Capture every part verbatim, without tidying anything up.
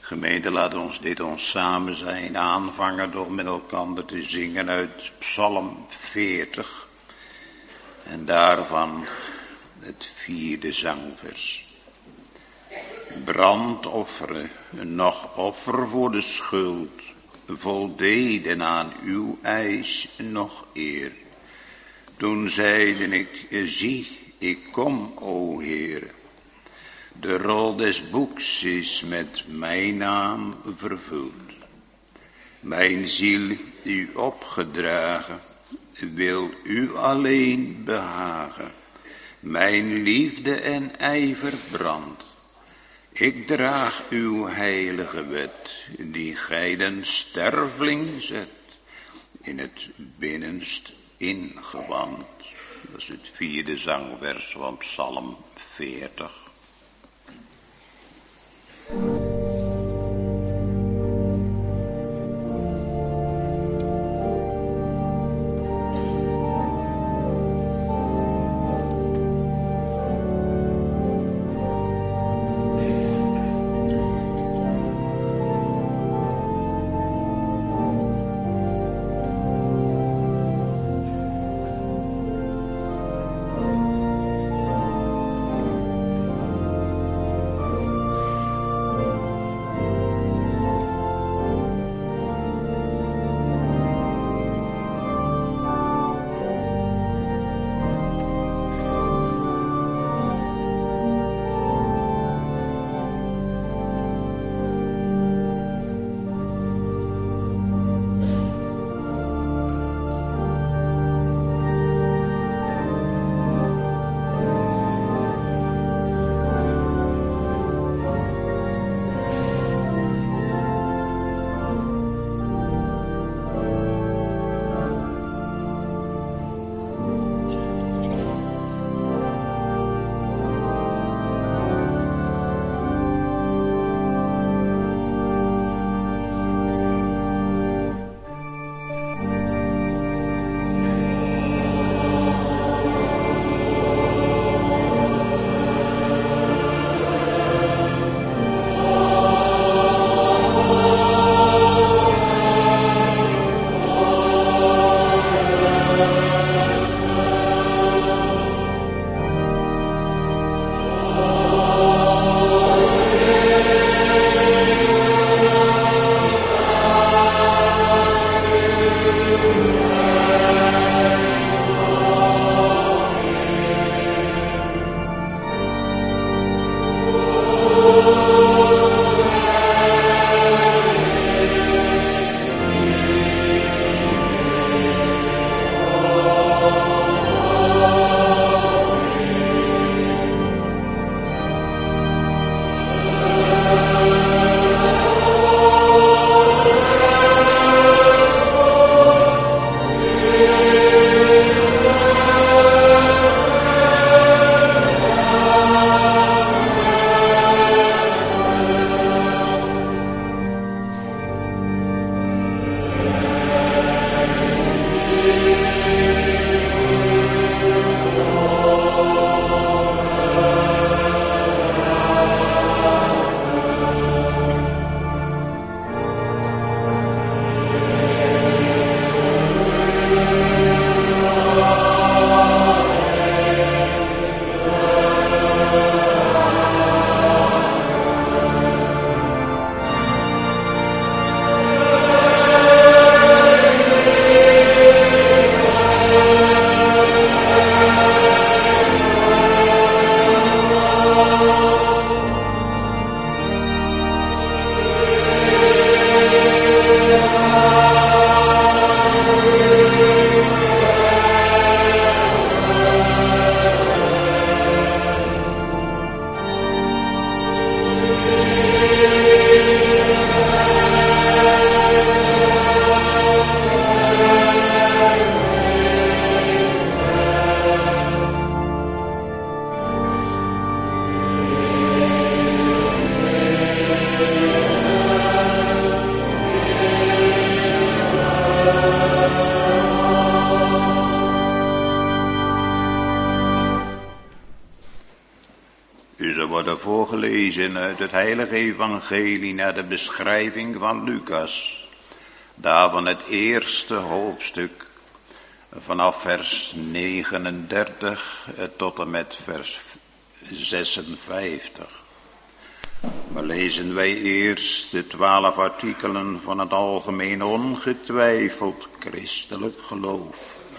Gemeente, laat ons dit ons samen zijn aanvangen door met elkaar te zingen uit Psalm veertig. En daarvan het vierde zangvers. Brandofferen, nog offer voor de schuld, voldeden aan uw eis nog eer. Toen zeiden ik, zie, ik kom, o Heer. De rol des boeks is met mijn naam vervuld. Mijn ziel, u opgedragen, wil u alleen behagen. Mijn liefde en ijver brandt. Ik draag uw heilige wet, die gij den sterveling zet, in het binnenst ingewand. Dat is het vierde zangvers van Psalm veertig. lezen uit het heilige evangelie naar de beschrijving van Lucas. Daarvan het eerste hoofdstuk vanaf vers negenendertig tot en met vers zesenvijftig. Maar lezen wij eerst de twaalf artikelen van het algemeen ongetwijfeld christelijk geloof.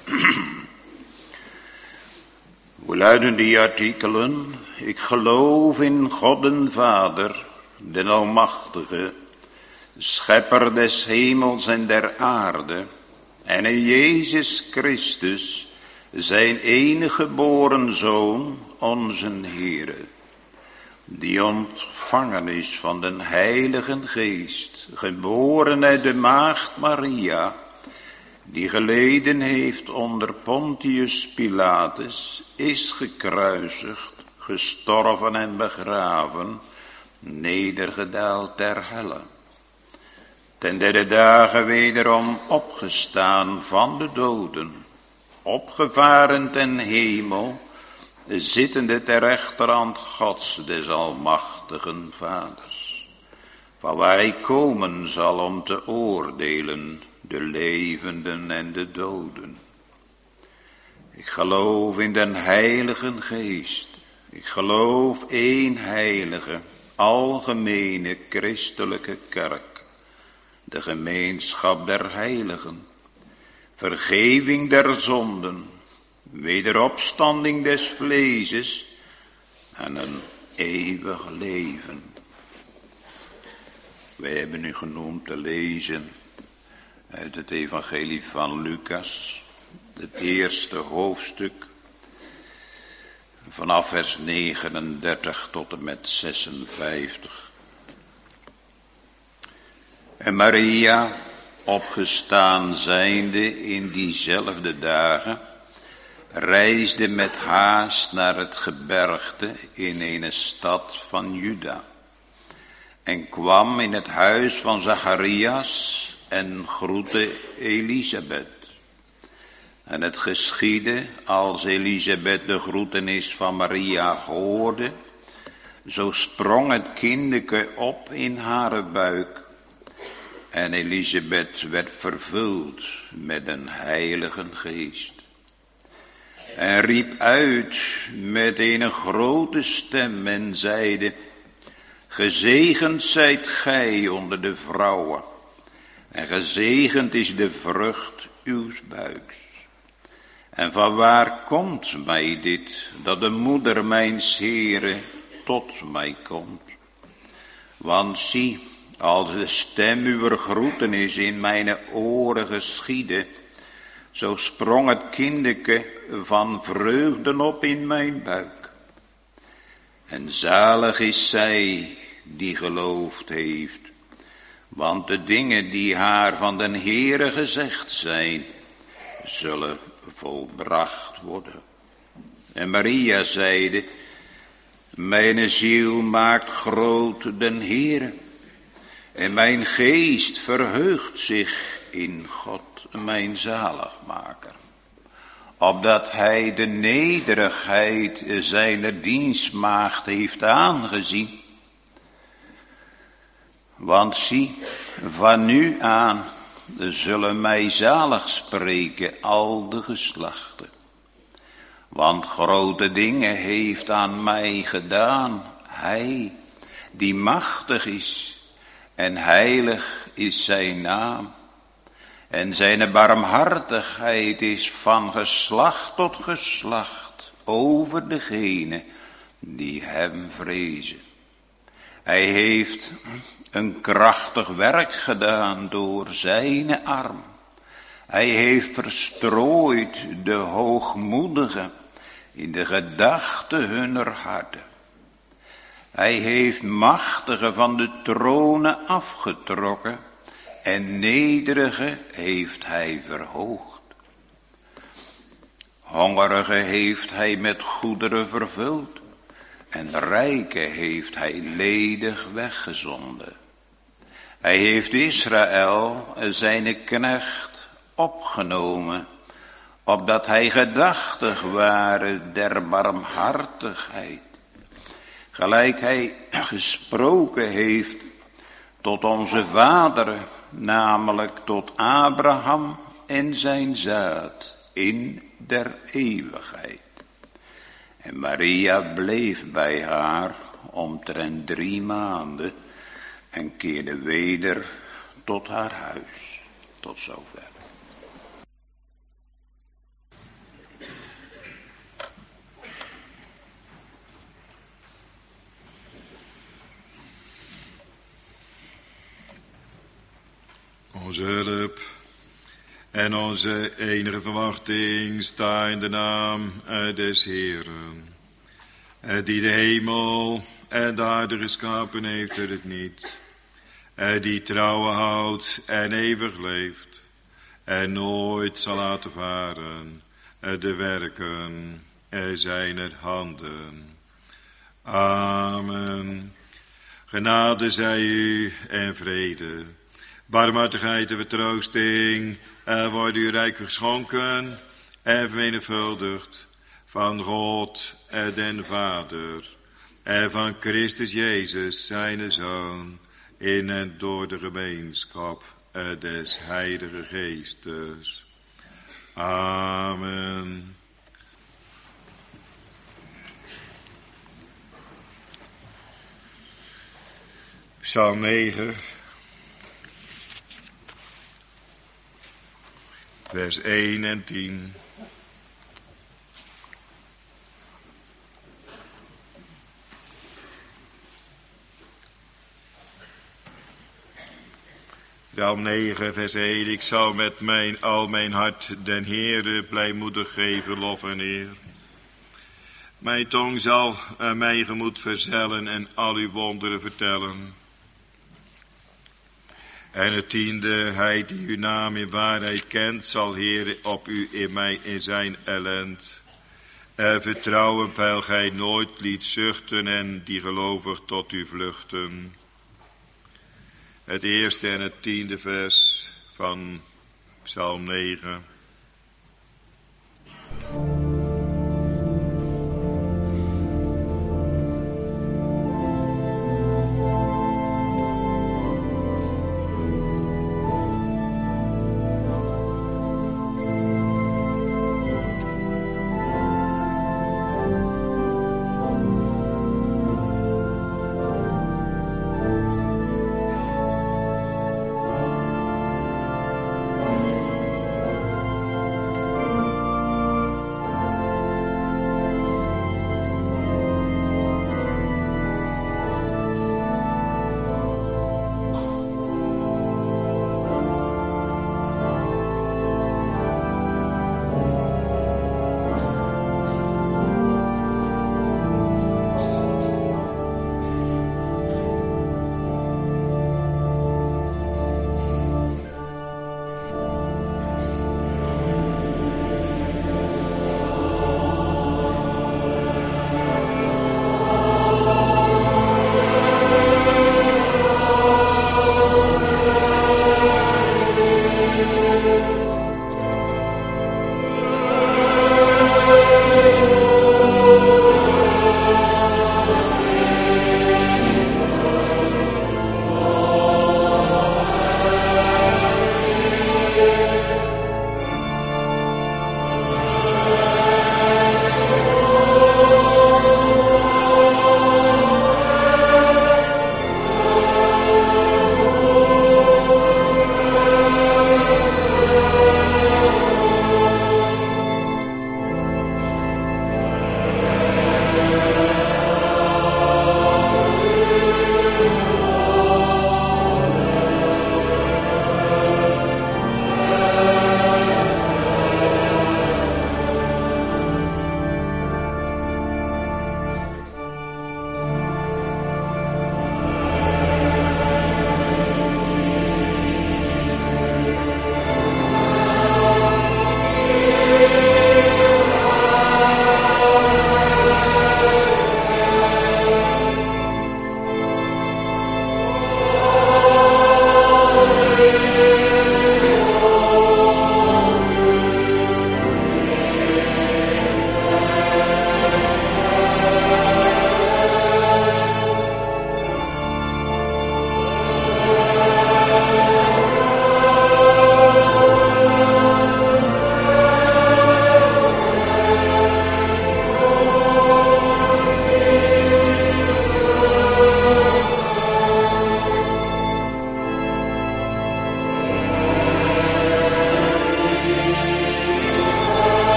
Hoe luiden die artikelen? Ik geloof in God den Vader, den Almachtige, schepper des hemels en der aarde, en in Jezus Christus, zijn enige geboren Zoon, onze Heere, die ontvangen is van den Heilige Geest, geboren uit de maagd Maria, die geleden heeft onder Pontius Pilatus, is gekruisigd, gestorven en begraven, nedergedaald ter helle. Ten derde dagen wederom opgestaan van de doden, opgevaren ten hemel, zittende ter rechterhand Gods des almachtigen Vaders, van waar hij komen zal om te oordelen de levenden en de doden. Ik geloof in den Heilige Geest, ik geloof één heilige, algemene christelijke kerk, de gemeenschap der heiligen, vergeving der zonden, wederopstanding des vleeses en een eeuwig leven. Wij hebben u genoemd te lezen uit het evangelie van Lucas, het eerste hoofdstuk, vanaf vers negenendertig tot en met zesenvijftig. En Maria, opgestaan zijnde in diezelfde dagen, reisde met haast naar het gebergte in een stad van Juda, en kwam in het huis van Zacharias en groette Elisabeth. En het geschiedde, als Elisabeth de groetenis van Maria hoorde, zo sprong het kindeke op in haar buik. En Elisabeth werd vervuld met een heilige geest. En riep uit met een grote stem en zeide: gezegend zijt gij onder de vrouwen, en gezegend is de vrucht uws buiks. En van waar komt mij dit, dat de moeder mijns Heere tot mij komt? Want zie, als de stem uw groetenis in mijn oren geschiedde, zo sprong het kindeke van vreugde op in mijn buik. En zalig is zij die geloofd heeft, want de dingen die haar van den Heere gezegd zijn, zullen volbracht worden. En Maria zeide: mijn ziel maakt groot den Heere, en mijn geest verheugt zich in God, mijn zaligmaker, opdat hij de nederigheid zijner dienstmaagd heeft aangezien. Want zie, van nu aan zullen mij zalig spreken al de geslachten. Want grote dingen heeft aan mij gedaan hij, die machtig is, en heilig is zijn naam. En zijn barmhartigheid is van geslacht tot geslacht over degene die hem vrezen. Hij heeft een krachtig werk gedaan door zijn arm. Hij heeft verstrooid de hoogmoedigen in de gedachten hunner harten. Hij heeft machtigen van de tronen afgetrokken en nederigen heeft hij verhoogd. Hongerigen heeft hij met goederen vervuld en rijken heeft hij ledig weggezonden. Hij heeft Israël, zijn knecht, opgenomen, opdat hij gedachtig ware der barmhartigheid, gelijk hij gesproken heeft tot onze vaderen, namelijk tot Abraham en zijn zaad in der eeuwigheid. En Maria bleef bij haar omtrent drie maanden en keerde weder tot haar huis. Tot zover. Onze hulp en onze enige verwachting sta in de naam des Heeren, die de hemel en de aarde geschapen heeft en het niet, die trouwen houdt en eeuwig leeft en nooit zal laten varen de werken zijner handen. Amen. Genade zij u en vrede, barmhartigheid en vertroosting er worden u rijk geschonken en vermenigvuldigd van God en den Vader en van Christus Jezus zijn Zoon in en door de gemeenschap des Heilige Geestes. Amen. Psalm negen. Vers één en tien. Psalm negen, vers één. Ik zal met mijn, al mijn hart den Heere blijmoedig geven, lof en eer. Mijn tong zal uh, mijn gemoed verzellen en al uw wonderen vertellen. En het tiende, hij die uw naam in waarheid kent, zal Heere op u in mij in zijn ellend. En vertrouwen, wijl gij nooit liet zuchten en die gelovig tot u vluchten. Het eerste en het tiende vers van Psalm negen.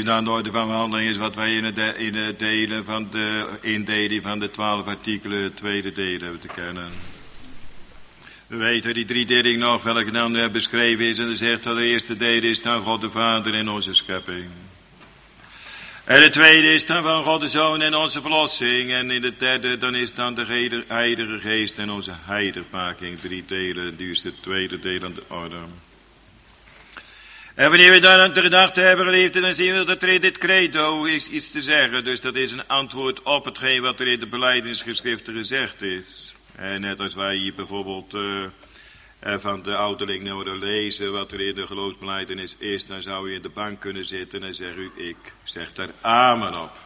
dan de orde van behandeling is wat wij in het, de, in het delen van de indeling van de twaalf artikelen, het tweede deel hebben te kennen. We weten die drie deling nog, welke dan beschreven is. En dan zegt dat de eerste deel is dan God de Vader in onze schepping. En het tweede is dan van God de Zoon en onze verlossing. En in de derde dan is dan de Heilige Geest en onze heiligmaking. Drie delen, die is het tweede deel aan de orde. En wanneer we daar aan de gedachte hebben geleefd, dan zien we dat er dit credo is iets te zeggen. Dus dat is een antwoord op hetgeen wat er in de belijdenisgeschriften gezegd is. En net als wij hier bijvoorbeeld uh, van de ouderling nou lezen wat er in de geloofsbelijdenis is, dan zou je in de bank kunnen zitten en zeg u, ik zeg daar amen op.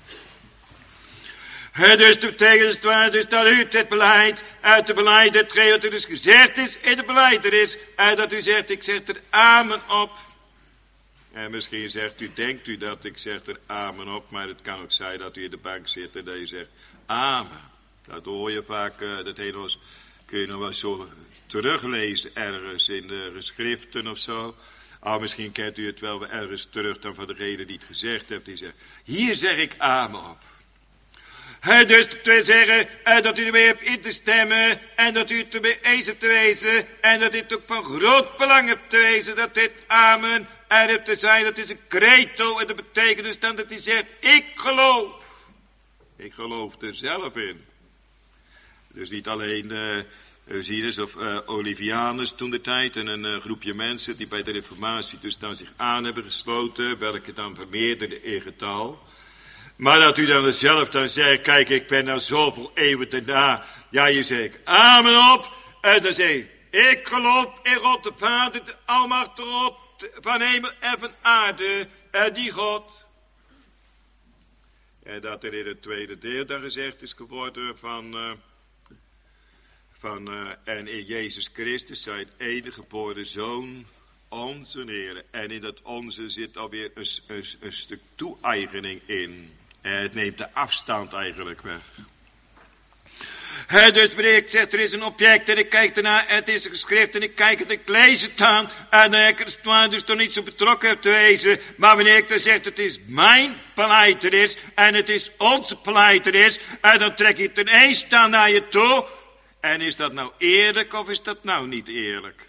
He, dus dat betekent dus, dus dat u het beleid uit de beleid, hetgeen wat er dus gezegd is in de belijdenis, en dat u zegt, ik zeg er amen op. En misschien zegt u, denkt u dat ik zeg er amen op, maar het kan ook zijn dat u in de bank zit en dat je zegt amen. Dat hoor je vaak, uh, dat heet kun je nog wel zo teruglezen ergens in de geschriften of zo. Ah, misschien kent u het wel weer ergens terug dan van degene die het gezegd heeft. Die zegt, hier zeg ik amen op. He, dus dat wil zeggen uh, dat u ermee hebt in te stemmen en dat u het ermee eens hebt te wezen en dat dit ook van groot belang hebt te wezen, dat dit amen er hebt te zijn. Dat is een credo en dat betekent dus dan dat hij zegt, ik geloof. Ik geloof er zelf in. Dus niet alleen uh, Osiris of uh, Olivianus toen de tijd en een uh, groepje mensen die bij de reformatie dus dan zich aan hebben gesloten, welke dan vermeerderden in getal. Maar dat u dan zelf dan zegt, kijk, ik ben nou zoveel eeuwen daarna. Ja, je zegt amen op. En dan zeg je, ik geloof in God de Vader, de almachtige God van hemel en van aarde. En die God. En dat er in het tweede deel dan gezegd is geworden van... Uh, Van, uh, en in Jezus Christus, zijn enige geboren Zoon, onze Heer. En in dat onze zit alweer een, een, een stuk toe-eigening in. En het neemt de afstand eigenlijk weg. He, dus wanneer ik zeg, er is een object en ik kijk ernaar en het is een geschrift en ik kijk het en ik lees het aan. En dan heb ik er dus toch niet zo betrokken heb te wezen. Maar wanneer ik dan zeg, het is mijn belijdenis en het is onze belijdenis. En dan trek je het ineens dan naar je toe. En is dat nou eerlijk of is dat nou niet eerlijk?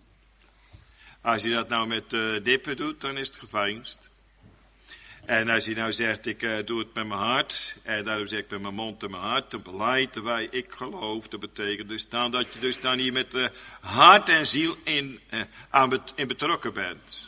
Als je dat nou met uh, dippen doet, dan is het geveinsd. En als je nou zegt, ik uh, doe het met mijn hart, en daarom zeg ik met mijn mond en mijn hart, dan beleiden wij, ik geloof, dat betekent dus dan dat je dus dan hier met uh, hart en ziel in, uh, aan bet- in betrokken bent.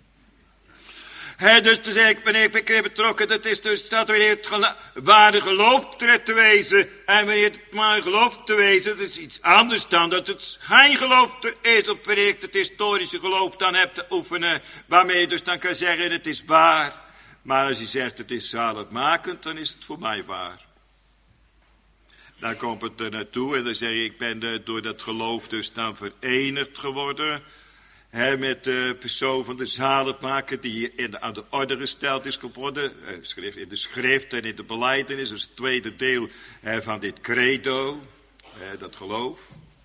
He, dus dan zeg ik, wanneer ik ben betrokken, dat is dus dat wanneer het gelo- ware geloof trekt te wezen. En wanneer het maar geloof te wezen, dat is iets anders dan dat het geen geloof er is. Of wanneer ik het historische geloof dan heb te oefenen, waarmee je dus dan kan zeggen, het is waar. Maar als je zegt, het is zaligmakend, dan is het voor mij waar. Dan komt het er naartoe en dan zeg je, ik ben de, door dat geloof dus dan verenigd geworden. He, met de persoon van de zaligmaker die hier in de, aan de orde gesteld is geworden. Uh, in de schrift en in de belijdenis. Dat is het tweede deel uh, van dit credo. Uh, dat geloof.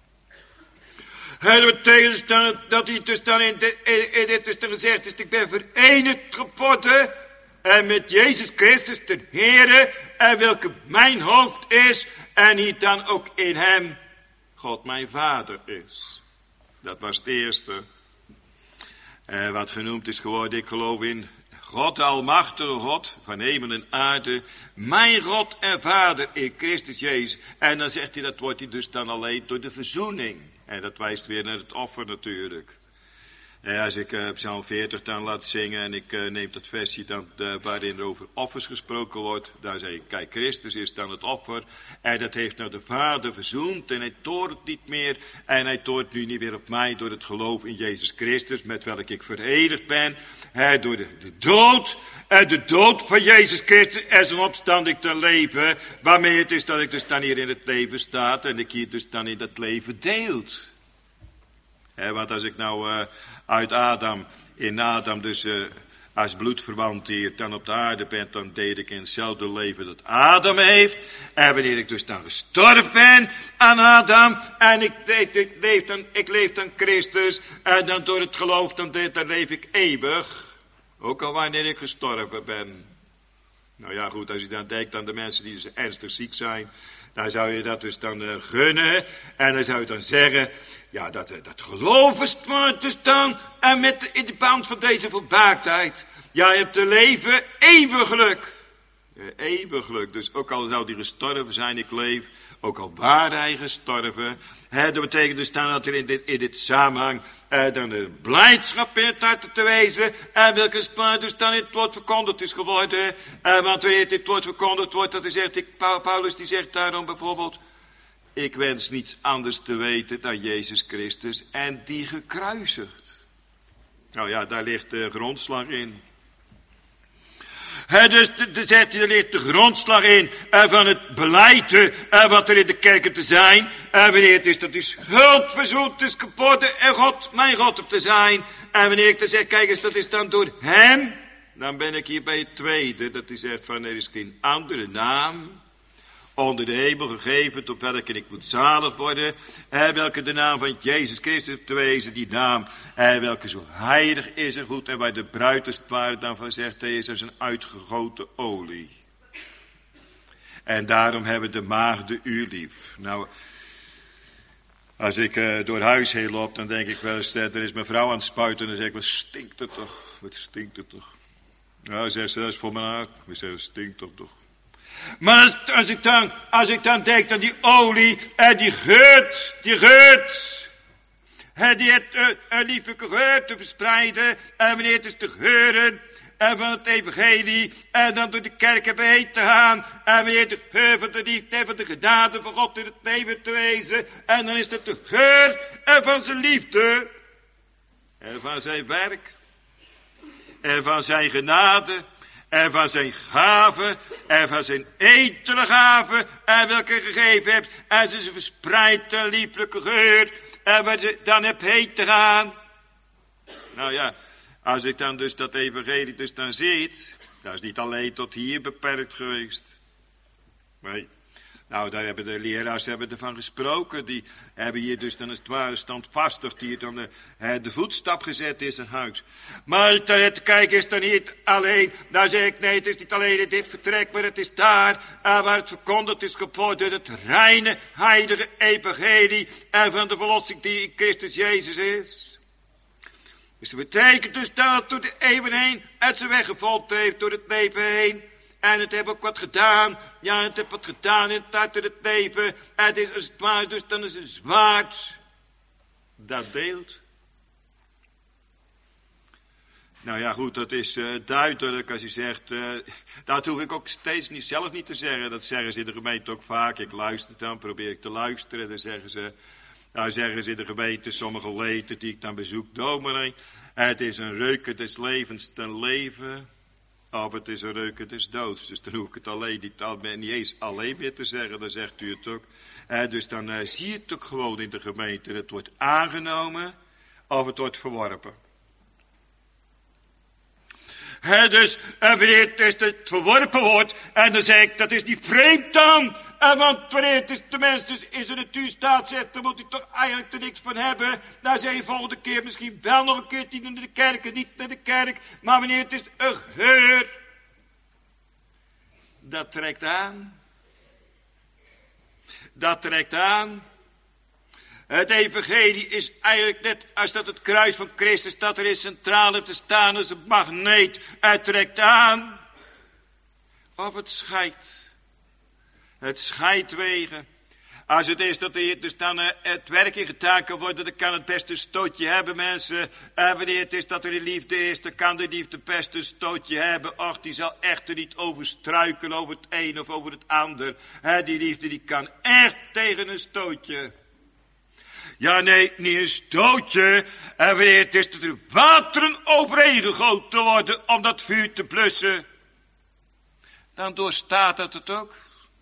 He, dat betekent dus dan, dat hij dus dan in, de, in, in dit dus dan gezegd is. Ik ben verenigd geworden. En met Jezus Christus de Heere. En welke mijn hoofd is. En die dan ook in hem God mijn Vader is. Dat was het eerste. Uh, wat genoemd is geworden, ik geloof in God, de almachtige God van hemel en aarde, mijn God en Vader in Christus Jezus. En dan zegt hij, dat wordt hij dus dan alleen door de verzoening. En dat wijst weer naar het offer natuurlijk. En als ik uh, Psalm veertig dan laat zingen en ik uh, neem dat versje dan, uh, waarin er over offers gesproken wordt, dan zeg ik, kijk, Christus is dan het offer. En dat heeft nou de Vader verzoend en hij toornt niet meer. En hij toornt nu niet meer op mij door het geloof in Jezus Christus, met welk ik verenigd ben. He, door de, de dood, en de dood van Jezus Christus en zijn opstanding te leven. Waarmee het is dat ik dus dan hier in het leven sta en ik hier dus dan in dat leven deelt. He, want als ik nou uh, uit Adam, in Adam dus uh, als bloedverwant hier dan op de aarde ben, dan deed ik in hetzelfde leven dat Adam heeft. En wanneer ik dus dan gestorven ben aan Adam, en ik, ik, ik, leef, dan, ik leef dan Christus, en dan door het geloof, dan, dan leef ik eeuwig. Ook al wanneer ik gestorven ben. Nou ja, goed, als je dan denkt aan de mensen die dus ernstig ziek zijn, dan zou je dat dus dan uh, gunnen. En dan zou je dan zeggen, ja, dat, dat geloof is dus dan, en met de, in de band van deze volmaaktheid. Ja, je hebt te leven eeuwig geluk. Uh, eeuwig geluk. Dus ook al zou die gestorven zijn, ik leef. Ook al waren hij gestorven. Hè, dat betekent dus dan dat er in dit, in dit samenhang eh, dan de blijdschap in het hart te wezen. En welke splaat dus dan in het woord verkondigd is geworden. Eh, want wanneer dit woord verkondigd wordt, dat is echt, ik, Paulus die zegt daarom bijvoorbeeld. Ik wens niets anders te weten dan Jezus Christus en die gekruisigd. Nou ja, daar ligt de grondslag in. He, dus de, de, zegt hij, er ligt de grondslag in uh, van het beleid uh, wat er in de kerken te zijn. En uh, wanneer het is dat u schuld verzoend is kapot en God, mijn God op te zijn. En wanneer ik dan zeg, kijk eens, dat is dan door hem. Dan ben ik hier bij het tweede, dat hij zegt van er is geen andere naam onder de hemel gegeven, tot welke ik moet zalig worden, eh, welke de naam van Jezus Christus te wezen, die naam, eh, welke zo heilig is en goed, en waar de bruid als het ware dan van zegt, hij is als een uitgegoten olie. En daarom hebben de maagden u lief. Nou, als ik uh, door huis heen loop, dan denk ik wel eens, er is mijn vrouw aan het spuiten, en dan zeg ik, wat stinkt het toch, wat stinkt het toch. Nou, zegt ze, dat is voor mijn haar. We zeggen, stinkt toch toch. Maar als, als, ik dan, als ik dan denk aan die olie, en die geurt, die geurt, en die het uh, een lieflijke geur te verspreiden, en wanneer het is te geuren, en van het evangelie, en dan door de kerken heen te gaan, en wanneer de geur van de liefde en van de genade van God in het leven te wezen, en dan is het de geur en van zijn liefde, en van zijn werk, en van zijn genade, en van zijn gaven, en van zijn etele gaven, en welke je gegeven hebt, en ze verspreidt een lieflijke geur, en wat je dan hebt heen te gaan. Nou ja, als ik dan dus dat evangelie dus dan ziet, dat is niet alleen tot hier beperkt geweest. Nee. Nou, daar hebben de leraars hebben ervan gesproken. Die hebben hier dus dan als het ware standvastig, die dan de, de voetstap gezet is in huis. Maar te, te kijken is dan niet alleen, daar zeg ik nee, het is niet alleen in dit vertrek, maar het is daar uh, waar het verkondigd is geworden, het reine, heilige evangelie en van de verlossing die in Christus Jezus is. Dus dat betekent dus dat het door de eeuwen heen het zijn weg gevonden heeft, door het leven heen. En het heeft ook wat gedaan. Ja, het heeft wat gedaan in het hart en het leven. En het is een zwaard, dus dan is een zwaard. Dat deelt. Nou ja, goed, dat is uh, duidelijk als je zegt, uh, dat hoef ik ook steeds niet zelf niet te zeggen. Dat zeggen ze in de gemeente ook vaak. Ik luister dan, probeer ik te luisteren. Dan zeggen ze, nou zeggen ze in de gemeente, sommige leden die ik dan bezoek, dominee. Het is een reuken des levens ten leven. Of het is een reuken des doods. Dus dan hoef ik het alleen niet, niet eens alleen meer te zeggen. Dan zegt u het ook. Eh, dus dan uh, zie je het ook gewoon in de gemeente. Het wordt aangenomen of het wordt verworpen. He, dus uh, wanneer het, dus het verworpen wordt. En dan zeg ik, dat is niet vreemd dan. En want wanneer het is, de mens dus in zijn natuurstaat zegt, dan moet hij toch eigenlijk er niks van hebben. Dan zeg je volgende keer misschien wel nog een keertje naar de kerk en niet naar de kerk. Maar wanneer het is een geur, dat trekt aan. Dat trekt aan. Het evangelie is eigenlijk net als dat het kruis van Christus dat er is centraal op te staan als een magneet. Het trekt aan. Of het scheidt. Het scheidwegen. Als het is dat er dus dan uh, het werk in gedaan kan worden, dan kan het best een stootje hebben, mensen. En wanneer het is dat er een liefde is, dan kan de liefde best een stootje hebben. Och, die zal echter niet overstruikelen over het een of over het ander. He, die liefde die kan echt tegen een stootje. Ja, nee, niet een stootje. En wanneer het is dat er wateren overheen gegoten worden om dat vuur te blussen, dan doorstaat het het ook.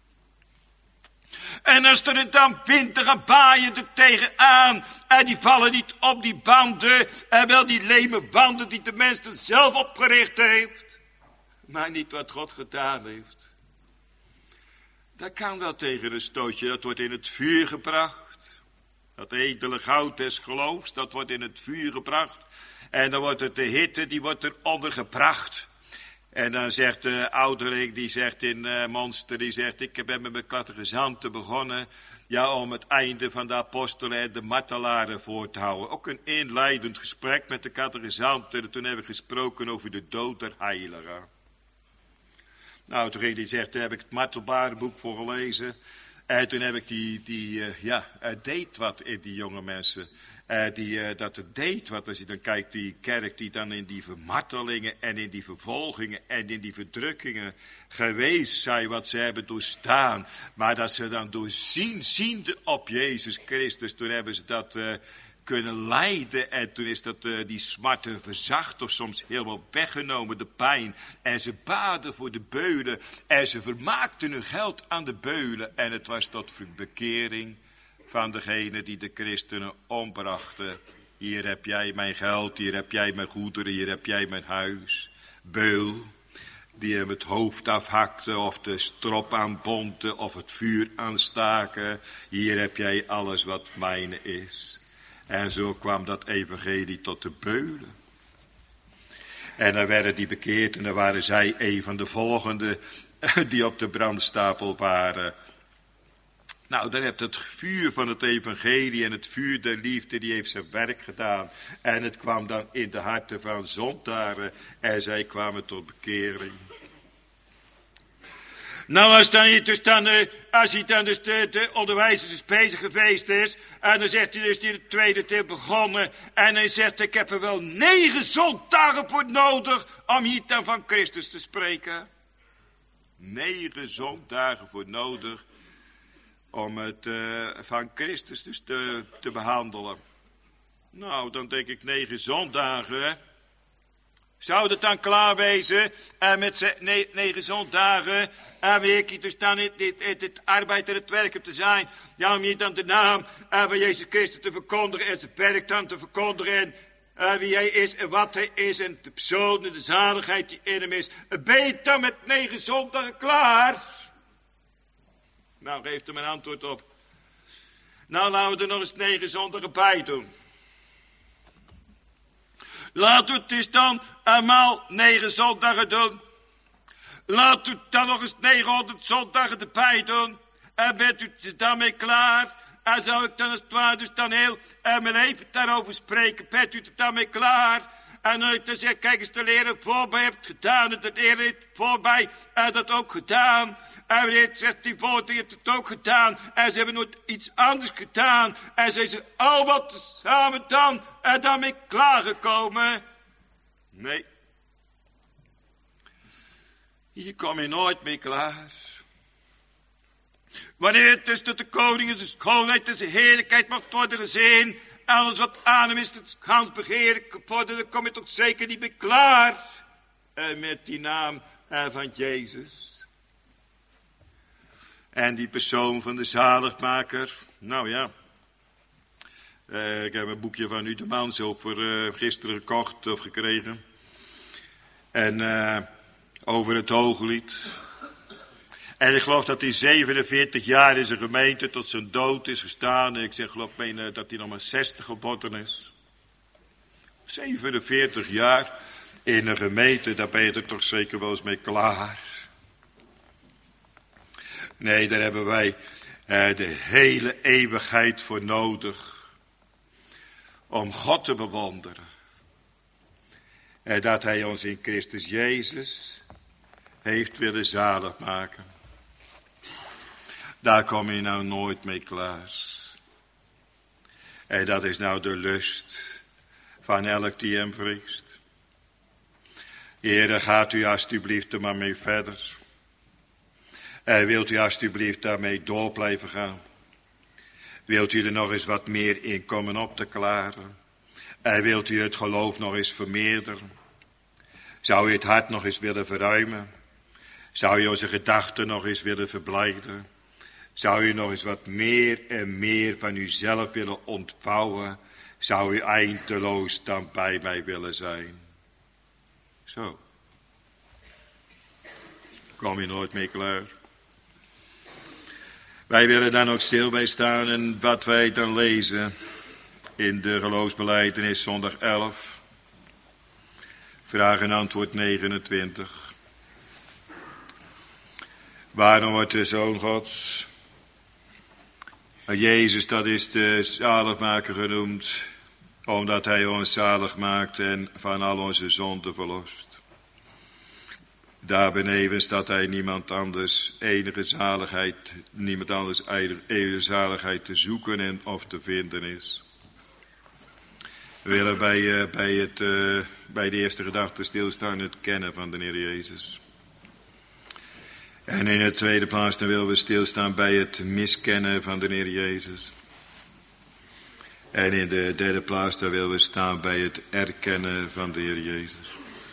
En als er dan winden gaan baaien er tegenaan, en die vallen niet op die banden, en wel die leme banden die de mens er zelf opgericht heeft, maar niet wat God gedaan heeft. Dat kan wel tegen een stootje, dat wordt in het vuur gebracht. Dat edele goud des geloofs, dat wordt in het vuur gebracht. En dan wordt het de hitte, die wordt eronder gebracht. En dan zegt de ouderling, die zegt in uh, Monster, die zegt, ik ben met mijn catechizanten begonnen. Ja, om het einde van de apostelen en de martelaren voor te houden. Ook een inleidend gesprek met de catechizanten. Toen hebben we gesproken over de dood der heiligen. Nou, toen ging hij zegt, daar heb ik het martelbarenboek voor gelezen. En toen heb ik die, die uh, ja, het deed wat in die jonge mensen. Uh, die, uh, dat het deed wat, als je dan kijkt, die kerk die dan in die vermartelingen en in die vervolgingen en in die verdrukkingen geweest zijn, wat ze hebben doorstaan. Maar dat ze dan doorzien, ziende op Jezus Christus, toen hebben ze dat uh, kunnen lijden. En toen is dat, uh, die smarten verzacht of soms helemaal weggenomen, de pijn. En ze baden voor de beulen en ze vermaakten hun geld aan de beulen. En het was tot bekering van degene die de christenen ombrachten. Hier heb jij mijn geld, hier heb jij mijn goederen, hier heb jij mijn huis. Beul, die hem het hoofd afhakte of de strop aanbonte of het vuur aanstaken. Hier heb jij alles wat mijne is. En zo kwam dat evangelie tot de beulen. En dan werden die bekeerd en dan waren zij een van de volgende die op de brandstapel waren. Nou, dan hebt het vuur van het evangelie en het vuur der liefde, die heeft zijn werk gedaan. En het kwam dan in de harten van zondaren en zij kwamen tot bekering. Nou, als dan hier dus dan, uh, als hij dan dus de, de onderwijzer dus bezig geweest is, en dan zegt hij dus die de tweede deel begonnen, en hij zegt, ik heb er wel negen zondagen voor nodig om hier dan van Christus te spreken. Negen zondagen voor nodig om het uh, van Christus dus te, te behandelen. Nou, dan denk ik negen zondagen. Zou het dan klaar wezen? En met z'n ne, negen zondagen. En wie ik dus dan in het, het arbeid en het werk heb te zijn. Ja, om hier dan de naam uh, van Jezus Christus te verkondigen. En zijn werk dan te verkondigen. Uh, wie hij is en wat hij is. En de persoon en de zaligheid die in hem is. Ben je dan met negen zondagen klaar? Nou, geef er mijn antwoord op. Nou, laten we er nog eens negen zondagen bij doen. Laten we het dus dan eenmaal negen zondagen doen. Laten we dan nog eens negenhonderd zondagen erbij doen. En bent u er daarmee klaar? En zou ik dan als het ware dus dan heel uh, mijn leven daarover spreken? Bent u er daarmee klaar? En dan uh, zeg kijk eens, de leraar voorbij heeft het gedaan. En de leraar heeft voorbij uh, dat ook gedaan. En wanneer zegt die voorbij heeft het ook gedaan. En ze hebben nooit iets anders gedaan. En ze zijn allemaal tezamen dan en daarmee klaargekomen. Nee. Hier kom je nooit mee klaar. Wanneer het dus tot de koning is, de schoonheid en zijn heerlijkheid mag worden gezien. Alles wat aan hem is, het gans begeerlijk worden, dan kom je toch zeker niet meer klaar. En met die naam van Jezus. En die persoon van de zaligmaker. Nou ja. Uh, ik heb een boekje van Udemans ook voor uh, gisteren gekocht of gekregen. En uh, over het Hooglied. En ik geloof dat hij zevenenveertig jaar in zijn gemeente tot zijn dood is gestaan. En ik zeg, geloof meen, uh, dat hij nog maar zestig geworden is. zevenenveertig jaar in een gemeente, daar ben je er toch zeker wel eens mee klaar. Nee, daar hebben wij uh, de hele eeuwigheid voor nodig. Om God te bewonderen. En dat hij ons in Christus Jezus heeft willen zalig maken. Daar kom je nou nooit mee klaar. En dat is nou de lust van elk die hem vreest. Heere, gaat u alstublieft er maar mee verder. En wilt u alstublieft daarmee door blijven gaan. Wilt u er nog eens wat meer in komen op te klaren? En wilt u het geloof nog eens vermeerderen? Zou u het hart nog eens willen verruimen? Zou u onze gedachten nog eens willen verblijden? Zou u nog eens wat meer en meer van uzelf willen ontvouwen? Zou u eindeloos dan bij mij willen zijn? Zo. Kom je nooit mee klaar? Wij willen dan ook stil bij staan en wat wij dan lezen in de geloofsbelijdenis zondag elf. Vraag en antwoord negenentwintig. Waarom wordt de Zoon Gods, Jezus, dat is de zaligmaker genoemd, omdat hij ons zalig maakt en van al onze zonden verlost. Daarbenevens dat hij niemand anders enige zaligheid, niemand anders enige zaligheid te zoeken en of te vinden is. We willen bij, uh, bij, het, uh, bij de eerste gedachte stilstaan, het kennen van de Heer Jezus. En in de tweede plaats dan willen we stilstaan bij het miskennen van de Heer Jezus. En in de derde plaats dan willen we staan bij het erkennen van de Heer Jezus.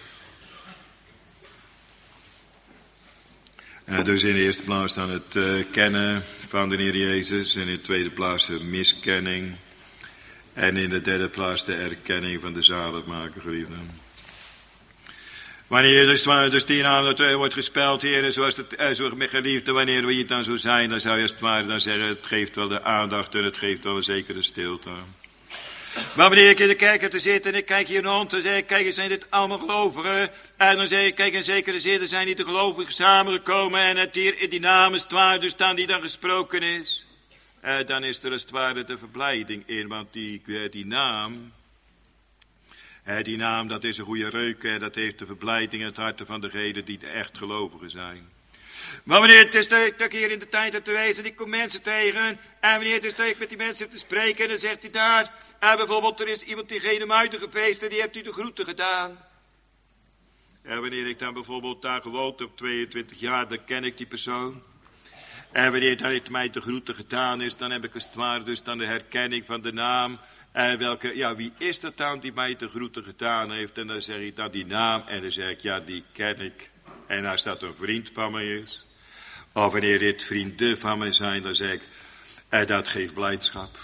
En dus in de eerste plaats dan het uh, kennen van de Heer Jezus. En in de tweede plaats de miskenning. En in de derde plaats de erkenning van de zaligmaker, geliefden. Wanneer dus, dus die naam dat uh, wordt gespeld, Heer, zoals het uh, zo met geliefde, wanneer we het dan zo zijn, dan zou je als het ware dan zeggen, het geeft wel de aandacht en het geeft wel een zekere stilte. Maar wanneer ik in de kerk heb te zitten en ik kijk hier rond, dan zeg ik, kijk eens, zijn dit allemaal gelovigen? En dan zeg ik, kijk, in zekere zin zijn die de gelovigen samengekomen en het hier in die naam is het ware, dus dan die dan gesproken is. Uh, dan is er als het ware de verblijding in, want die, uh, die naam, uh, die naam dat is een goede reuk en dat heeft de verblijding in het hart van degenen die de echt gelovigen zijn. Maar wanneer het is dat ik hier in de tijd heb te wezen, ik kom mensen tegen. En wanneer het is dat ik met die mensen heb te spreken, dan zegt hij daar. En bijvoorbeeld, er is iemand die geen muiten geweest en die hebt u de groeten gedaan. En wanneer ik dan bijvoorbeeld daar gewoond heb, tweeëntwintig jaar, dan ken ik die persoon. En wanneer hij mij de groeten gedaan is, dan heb ik als het ware dus dan de herkenning van de naam. En welke, ja, wie is dat dan die mij de groeten gedaan heeft? En dan zeg ik dan die naam en dan zeg ik, ja, die ken ik. En als dat een vriend van mij is, of wanneer dit vrienden van mij zijn, dan zeg ik, en dat geeft blijdschap.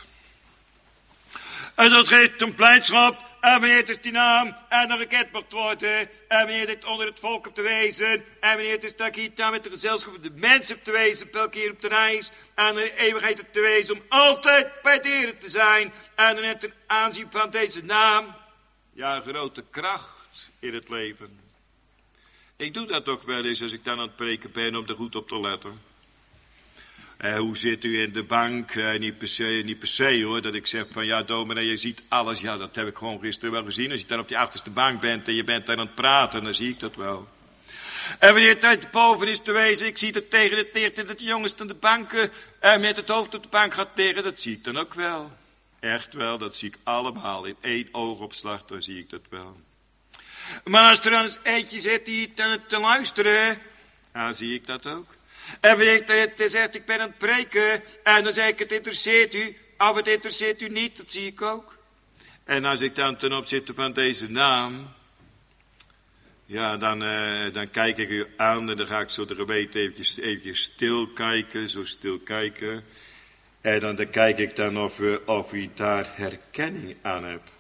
En dat geeft een blijdschap, en wanneer het is die naam, en dan gekend mag worden, en wanneer dit onder het volk op te wezen, en wanneer het is dat ik hier daar met de gezelschap van de mensen op te wezen, elke keer op de reis, en de eeuwigheid op te wezen, om altijd bij de Heer te zijn, en dan het ten aanzien van deze naam, ja, een grote kracht in het leven. Ik doe dat ook wel eens als ik dan aan het preken ben om er goed op te letten. Eh, hoe zit u in de bank? Eh, niet, per se, niet per se hoor, dat ik zeg van ja dominee, je ziet alles. Ja, dat heb ik gewoon gisteren wel gezien. Als je dan op die achterste bank bent en je bent daar aan het praten, dan zie ik dat wel. En wanneer het uit boven is te wezen, ik zie het tegen het neer, dat de jongens aan de banken eh, met het hoofd op de bank gaat tegen, dat zie ik dan ook wel. Echt wel, dat zie ik allemaal. In één oogopslag, dan zie ik dat wel. Maar als er dan eens eentje zit die te, te luisteren, dan zie ik dat ook. En wanneer ik dan zegt, ik ben aan het preken, en dan zeg ik, het interesseert u, of het interesseert u niet, dat zie ik ook. En als ik dan ten opzichte van deze naam, ja, dan, uh, dan kijk ik u aan en dan ga ik zo de geweten eventjes, eventjes stil kijken, zo stil kijken. En dan, dan kijk ik dan of, uh, of u daar herkenning aan hebt.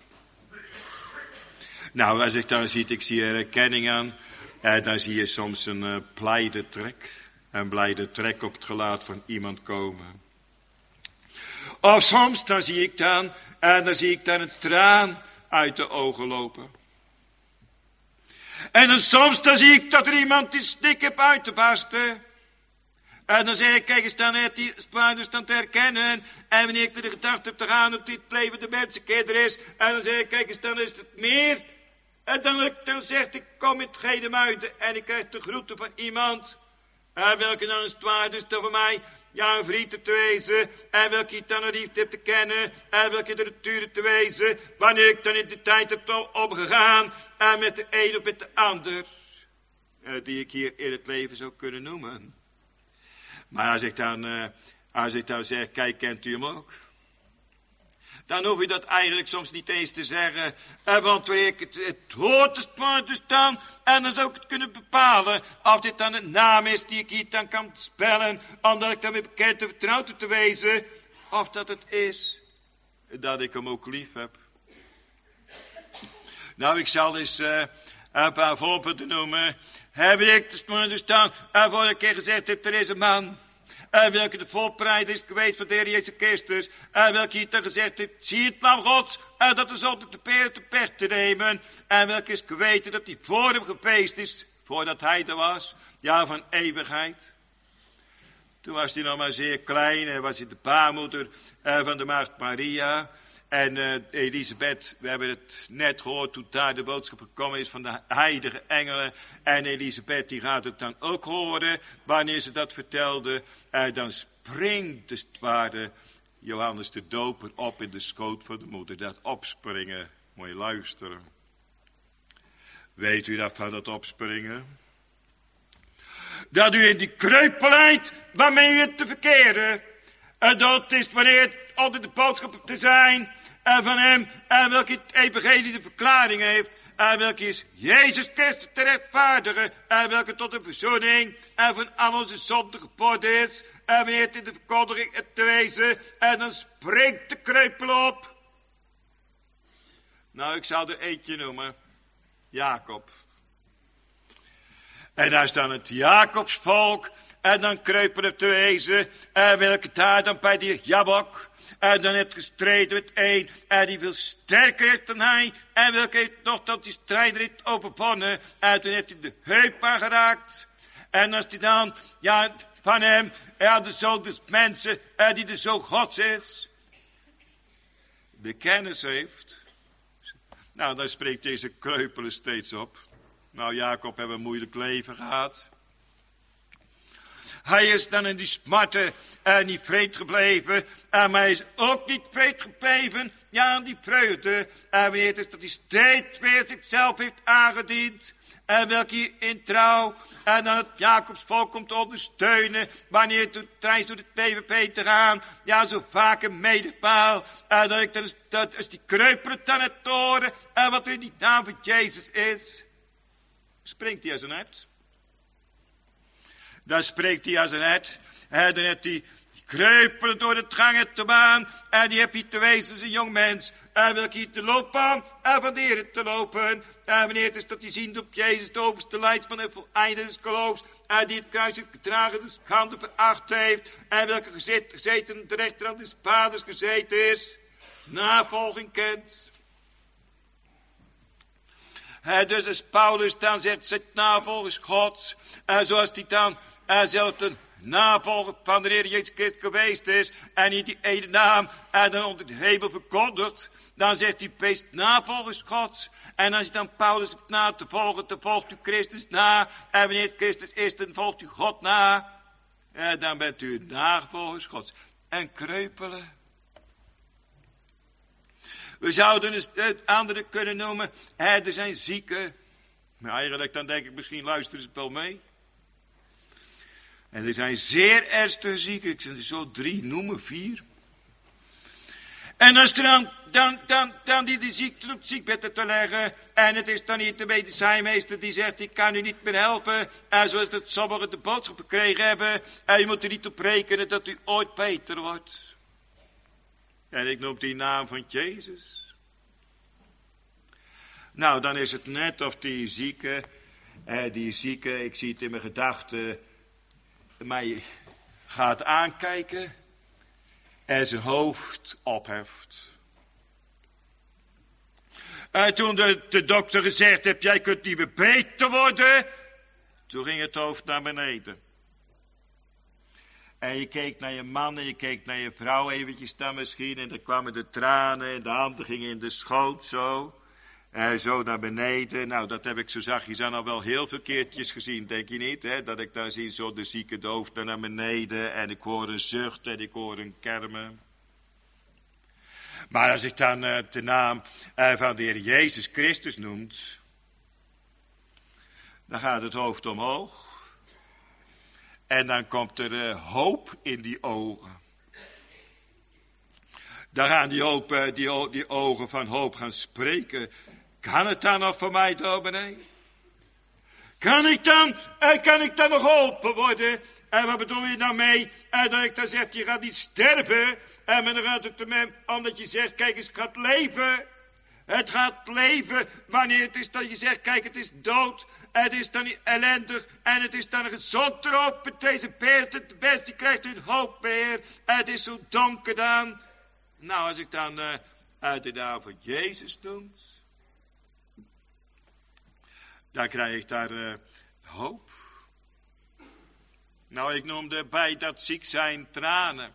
Nou, als ik dan ziet, ik zie er herkenning aan, eh, dan zie je soms een uh, blijde trek, een blijde trek op het gelaat van iemand komen. Of soms, dan zie ik dan, en dan zie ik dan een traan uit de ogen lopen. En dan soms, dan zie ik dat er iemand die snik heeft uit te barsten. En dan zeg ik, kijk eens, dan heeft die spaarders dan te herkennen. En wanneer ik de gedachte heb te gaan op dit leven de mensenkinderen is. En dan zeg ik, kijk eens, dan is het meer. En dan, dan zegt ik, kom in het gele muiden. En ik krijg de groeten van iemand. En welke dan is het waar, dus dan voor mij, ja, een vriend te wezen. En welke ik dan een liefde heb te kennen. En welke de natuur te wezen. Wanneer ik dan in de tijd heb opgegaan. En met de een of met de ander. Die ik hier in het leven zou kunnen noemen. Maar als ik dan, uh, als ik dan zeg, kijk, kent u hem ook? Dan hoef je dat eigenlijk soms niet eens te zeggen. Uh, want wanneer ik het, het hoort te sparen dus dan, en dan zou ik het kunnen bepalen of dit dan een naam is die ik hier dan kan spellen, omdat ik daarmee bekend en vertrouwd heb te wezen, of dat het is dat ik hem ook lief heb. Nou, ik zal eens uh, een paar voorbeelden noemen. Heb ik dus dan, en vorige keer gezegd heb, er is een man. En welke de volprijs is geweest van de Heer Jezus Christus. En welke hier dan gezegd heeft, zie het lam Gods. En dat er zonder te peer te pech te nemen. En welke is geweten dat hij voor hem geweest is. Voordat hij er was. Ja, van eeuwigheid. Toen was hij nog maar zeer klein. En was hij de baarmoeder van de maagd Maria. En uh, Elisabeth, we hebben het net gehoord toen daar de boodschap gekomen is van de heilige engelen. En Elisabeth die gaat het dan ook horen wanneer ze dat vertelde. En dan springt als het ware Johannes de Doper op in de schoot van de moeder. Dat opspringen, moet je luisteren. Weet u dat van dat opspringen? Dat u in die kreupelheid waarmee u het te verkeren. En dat is wanneer het onder de boodschap te zijn. En van hem. En welke het evangelie de verklaring heeft. En welke is Jezus Christus te rechtvaardigen. En welke tot de verzoening. En van al onze zonden gepord is. En wanneer het in de verkondiging het te wezen. En dan springt de kreupel op. Nou, ik zal er eentje noemen. Jacob. En daar staan het Jacobsvolk. En dan kruipen het te wezen. En welke daar dan bij die Jabok. En dan heeft gestreden met één. En die veel sterker is dan hij. En welke heeft nog tot die strijdrit overwonnen. En toen heeft hij de heup aangeraakt. En als hij dan, ja, van hem, ja, de zoon des mensen. En die de zoon Gods is. De kennis heeft. Nou, dan spreekt deze kreupelen steeds op. Nou, Jacob heeft een moeilijk leven gehad. Hij is dan in die smarten en niet vreed gebleven. En hij is ook niet vreed gebleven. Ja, aan die vreugde. En wanneer het is dat hij steeds weer zichzelf heeft aangediend. En welke hij in trouw. En dan het Jacobsvolk komt ondersteunen. Wanneer het reis door het leven weet te gaan. Ja, zo vaak een medepaal. En dat ik dan is, dat is die kreupelen dan het toren. En wat er in die naam van Jezus is. Springt hij als een hert. Dan spreekt hij als een hert. En dan heeft hij kreupelen door de gangen te baan. En die heb hij te wezen als een jong mens. En wil hij te lopen. En van de Heer te lopen. En wanneer het is dat hij ziet op Jezus de overste leidsman en voleinde des geloofs. En die het kruis heeft gedragen, de schande veracht heeft. En welke gezet, gezeten de rechterhand des vaders gezeten is. Navolging kent. He, dus als Paulus dan zegt, zet navolgers Gods. En zoals die dan uh, zelf een navolger van de Heer Jezus Christus geweest is. En niet die ene naam en dan onder de hemel verkondigt. Dan zegt hij, wees navolgers Gods. En als je dan Paulus hebt na te volgen, dan volgt u Christus na. En wanneer Christus is, dan volgt u God na. En dan bent u navolgers Gods. En kreupelen. We zouden het andere kunnen noemen. Hè, er zijn zieken. Maar eigenlijk dan denk ik misschien luisteren ze wel mee. En er zijn zeer ernstige zieken. Ik zal er zo drie noemen, vier. En als er dan, dan, dan, dan die de ziekte op het ziekbed te leggen. En het is dan niet de medicijnmeester die zegt, ik kan u niet meer helpen. En zoals dat sommigen de boodschap gekregen hebben. En je moet er niet op rekenen dat u ooit beter wordt. En ik noem die naam van Jezus. Nou, dan is het net of die zieke, eh, die zieke, ik zie het in mijn gedachten, mij gaat aankijken en zijn hoofd opheft. En toen de, de dokter gezegd heeft, jij kunt niet meer beter worden, toen ging het hoofd naar beneden. En je keek naar je man en je keek naar je vrouw eventjes dan misschien. En dan kwamen de tranen en de handen gingen in de schoot zo. En zo naar beneden. Nou, dat heb ik zo zachtjes aan al wel heel veel keertjes gezien, denk je niet? Hè? Dat ik daar zie zo de zieke de hoofd naar beneden. En ik hoor een zucht en ik hoor een kermen. Maar als ik dan uh, de naam uh, van de Heer Jezus Christus noemt. Dan gaat het hoofd omhoog. En dan komt er uh, hoop in die ogen. Dan gaan die, hoop, uh, die, die ogen van hoop gaan spreken. Kan het dan nog voor mij, dominee? Kan ik dan, uh, kan ik dan nog geholpen worden? En wat bedoel je nou mee? En dat ik dan zeg, je gaat niet sterven. En dan gaat het hem, omdat je zegt, kijk eens, ik ga leven. Het gaat leven wanneer het is dat je zegt, kijk, het is dood. Het is dan niet ellendig en het is dan gezond erop. Met deze beer, het best, die krijgt een hoop beer. Het is zo donker dan. Nou, als ik dan uh, uit de naam van Jezus doe, dan krijg ik daar uh, hoop. Nou, ik noemde bij dat ziek zijn tranen.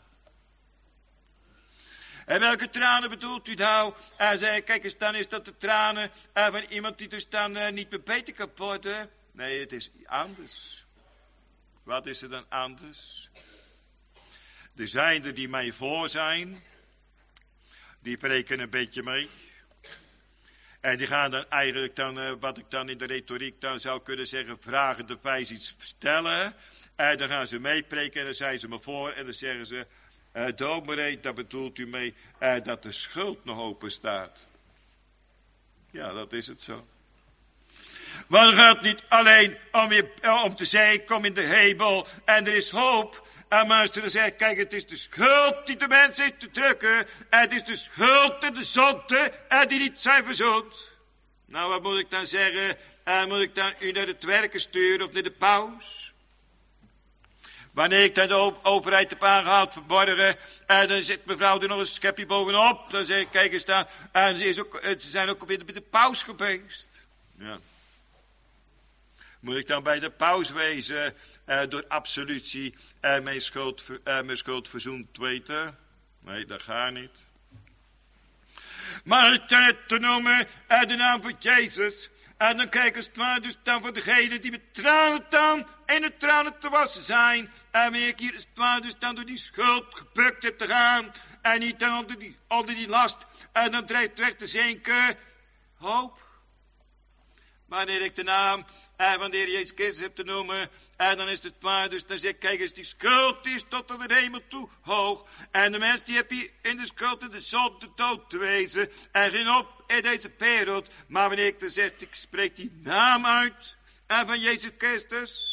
En welke tranen bedoelt u nou? Hij zei, kijk eens, dan is dat de tranen uh, van iemand die dus dan uh, niet meer beter kan worden. Nee, het is anders. Wat is er dan anders? Er zijn er die mij voor zijn. Die preken een beetje mee. En die gaan dan eigenlijk dan, uh, wat ik dan in de retoriek dan zou kunnen zeggen, vragen de wijs iets stellen. En dan gaan ze meepreken en dan zijn ze me voor en dan zeggen ze, uh, dominee, daar bedoelt u mee uh, dat de schuld nog open staat. Ja, dat is het zo. Want het gaat niet alleen om, je, om te zeggen, kom in de hemel en er is hoop. En maar als ze dan zeggen, kijk, het is de schuld die de mens heeft te drukken. En het is de schuld en de zonde en die niet zijn verzoend. Nou, wat moet ik dan zeggen? Uh, moet ik dan u naar de werken sturen of naar de paus? Wanneer ik dan de overheid heb aangehaald vanmorgen, en dan zit mevrouw er nog een schepje bovenop. Dan zeg ik, kijk eens daar. En ze, is ook, ze zijn ook weer bij de paus geweest. Ja. Moet ik dan bij de paus wezen, uh, door absolutie, uh, mijn, schuld, uh, mijn schuld verzoend weten? Nee, dat gaat niet. Maar ik ten te noemen uh, de naam van Jezus. En dan kijken ze het maar dus dan voor degenen die met tranen dan in de tranen te wassen zijn. En wanneer ik hier het maar dus dan door die schuld gebukt heb te gaan. En niet dan onder die, onder die last. En dan dreigt het weg te zinken. Hoop. Wanneer ik de naam en wanneer Jezus Christus heb te noemen. En dan is het waar. Dus dan zeg ik, kijk eens, die schuld is tot aan de hemel toe hoog. En de mens die heb hier in de schuld en de zonde dood te wezen. En geen op in deze wereld. Maar wanneer ik dan zeg, ik spreek die naam uit. En van Jezus Christus.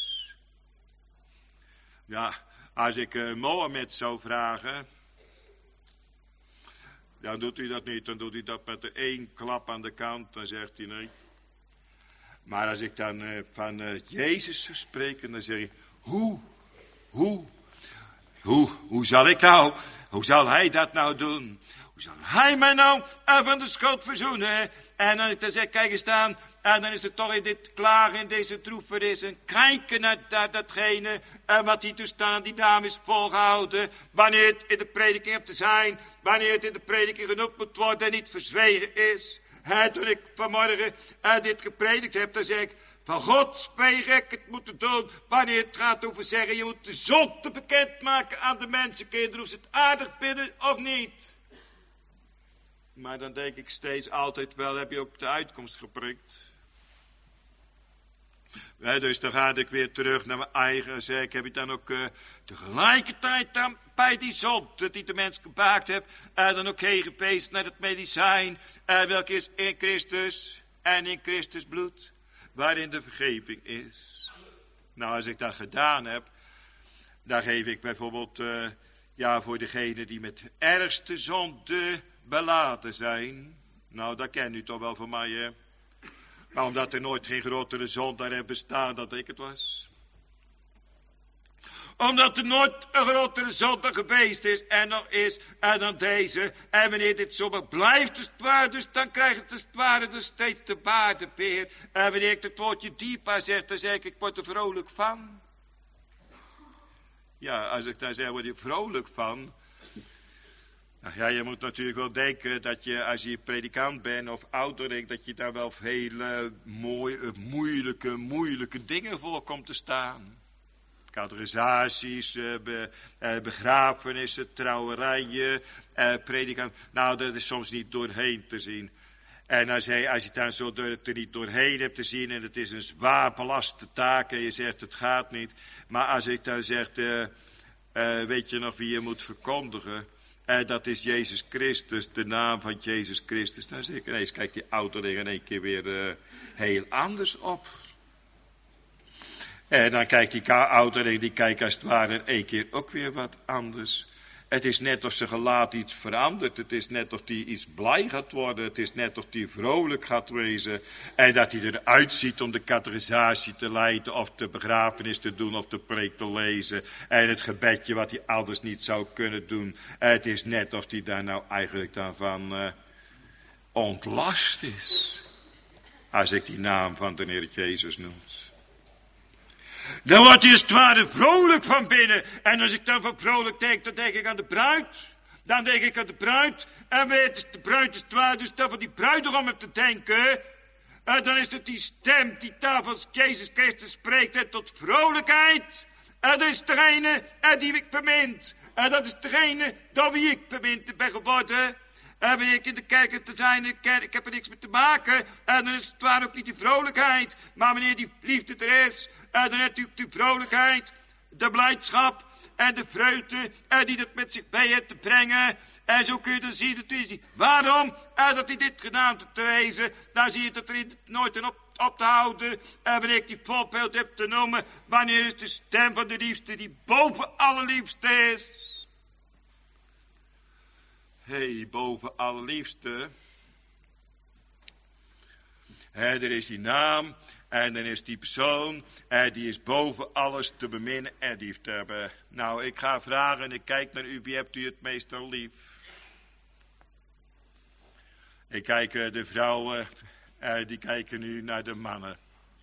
Ja, als ik uh, Mohammed zou vragen. Dan doet hij dat niet. Dan doet hij dat met de één klap aan de kant. Dan zegt hij nee. Maar als ik dan uh, van uh, Jezus zou spreken, dan zeg ik, hoe, hoe, hoe, hoe zal ik nou, hoe zal hij dat nou doen? Hoe zal hij mij nou uh, van de schuld verzoenen? En dan, dan zeg ik, kijk eens aan, en dan is het toch in dit klagen, in deze droefenis, en kijken naar, naar datgene uh, wat hij toestaan, die naam is volgehouden. Wanneer het in de prediking hebt te zijn, wanneer het in de prediking genoemd moet worden en niet verzwegen is. He, toen ik vanmorgen uh, dit gepredikt heb, dan zeg ik, van God ben je gek het moeten doen, wanneer het gaat over zeggen, je moet de zonde bekendmaken aan de mensenkinderen, of ze het aardig vinden of niet. Maar dan denk ik steeds altijd wel, heb je ook de uitkomst geprikt? Ja, dus dan ga ik weer terug naar mijn eigen, zeg ik, heb je dan ook uh, tegelijkertijd dan bij die zonde die de mens gemaakt heeft, uh, dan ook heen gepeest naar het medicijn, uh, welke is in Christus en in Christus bloed, waarin de vergeving is. Nou, als ik dat gedaan heb, dan geef ik bijvoorbeeld, uh, ja, voor degenen die met de ergste zonde belaten zijn. Nou, dat ken u toch wel van mij, hè? Maar omdat er nooit geen grotere zondaar heeft bestaan dat ik het was. Omdat er nooit een grotere zondaar geweest is en nog is en dan deze. En wanneer dit zo blijft dus waar, dus dan krijgt het dus ware dus steeds de waarde weer. En wanneer ik het woordje diepa zeg, dan zeg ik, ik word er vrolijk van. Ja, als ik dan zeg, word je vrolijk van. Nou ja, je moet natuurlijk wel denken dat je, als je predikant bent of ouder, dat je daar wel hele mooie, moeilijke, moeilijke dingen voor komt te staan. Categorisaties, be, begrafenissen, trouwerijen, predikant. Nou, dat is soms niet doorheen te zien. En als je, als je daar zo door, er niet doorheen hebt te zien en het is een zwaar belaste taak en je zegt het gaat niet. Maar als ik dan zeg, uh, uh, weet je nog wie je moet verkondigen? En dat is Jezus Christus, de naam van Jezus Christus. Dan zeg ik ineens, kijk die ouderling in één keer weer uh, heel anders op. En dan kijkt die ouderling, die kijkt als het ware in één keer ook weer wat anders. Het is net of zijn gelaat iets verandert. Het is net of hij iets blij gaat worden. Het is net of hij vrolijk gaat wezen. En dat hij eruit ziet om de catechisatie te leiden. Of de begrafenis te doen. Of de preek te lezen. En het gebedje wat hij anders niet zou kunnen doen. Het is net of hij daar nou eigenlijk dan van uh, ontlast is. Als ik die naam van de Heer Jezus noem. Dan wordt hij als het ware vrolijk van binnen. En als ik dan van vrolijk denk, dan denk ik aan de bruid. Dan denk ik aan de bruid. En weet de bruid is het ware, dus dan van die bruidegom heb te denken. En dan is het die stem die daar van Jezus Christus spreekt. En tot vrolijkheid. En dat is degene die ik bemint. En dat is degene door wie ik bemind ben geworden. En wanneer ik in de kerk te zijn, ik, ik heb er niks mee te maken. En dan is het waar ook niet die vrolijkheid. Maar wanneer die liefde er is, en dan natuurlijk die vrolijkheid, de blijdschap en de vreugde, en die dat met zich mee heeft te brengen. En zo kun je dan zien, dat is waarom en dat hij dit gedaan heeft te wezen. Dan zie je dat er nooit een op, op te houden. En wanneer ik die voorbeeld heb te noemen, wanneer is de stem van de liefste die boven alle liefste is. Hé, hey, boven allerliefste. He, er is die naam en dan is die persoon en die is boven alles te beminnen en lief te hebben. Nou, ik ga vragen en ik kijk naar u, wie hebt u het meestal lief? Ik kijk uh, de vrouwen, uh, die kijken nu naar de mannen.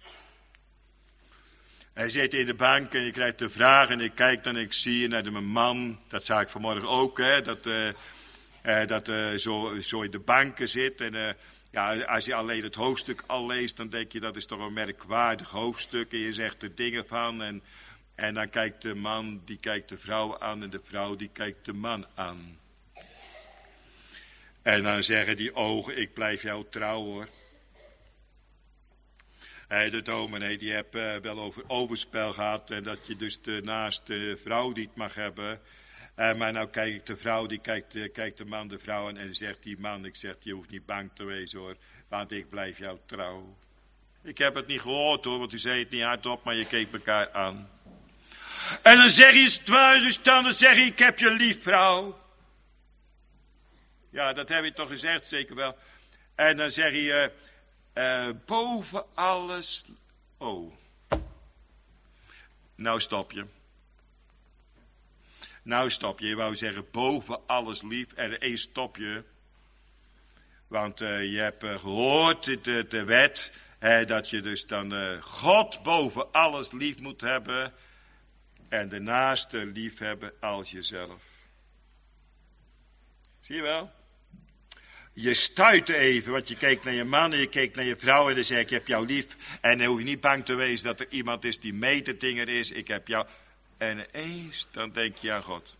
Hij zit in de bank en je krijgt de vraag en ik kijk dan en ik zie naar de man, dat zag ik vanmorgen ook, hè, dat... Uh, Uh, dat uh, zo, zo in de banken zit. En uh, ja, als je alleen het hoofdstuk al leest, dan denk je dat is toch een merkwaardig hoofdstuk. En je zegt er dingen van. En, en dan kijkt de man, die kijkt de vrouw aan. En de vrouw, die kijkt de man aan. En dan zeggen die ogen, ik blijf jou trouw hoor. Hey, de dominee, die heeft uh, wel over overspel gehad. En dat je dus de naaste vrouw niet mag hebben. Uh, maar nou kijk ik de vrouw, die kijkt, uh, kijkt de man de vrouw aan en zegt die man, ik zeg, je hoeft niet bang te wezen hoor, want ik blijf jou trouw. Ik heb het niet gehoord hoor, want u zei het niet hardop, maar je keek elkaar aan. En dan zeg je het waar, dus dan, dan zeg je, ik heb je lief vrouw. Ja, dat heb je toch gezegd, zeker wel. En dan zeg je, uh, uh, boven alles, oh, nou stop je. Nou stop je, je wou zeggen boven alles lief en één stop je. Want uh, je hebt uh, gehoord, de, de wet, uh, dat je dus dan uh, God boven alles lief moet hebben. En de naaste lief hebben als jezelf. Zie je wel? Je stuit even, want je kijkt naar je man en je kijkt naar je vrouw en dan zeg ik, ik heb jou lief. En dan hoef je niet bang te wezen dat er iemand is die mededinger is, ik heb jou... En eens, dan denk je aan God.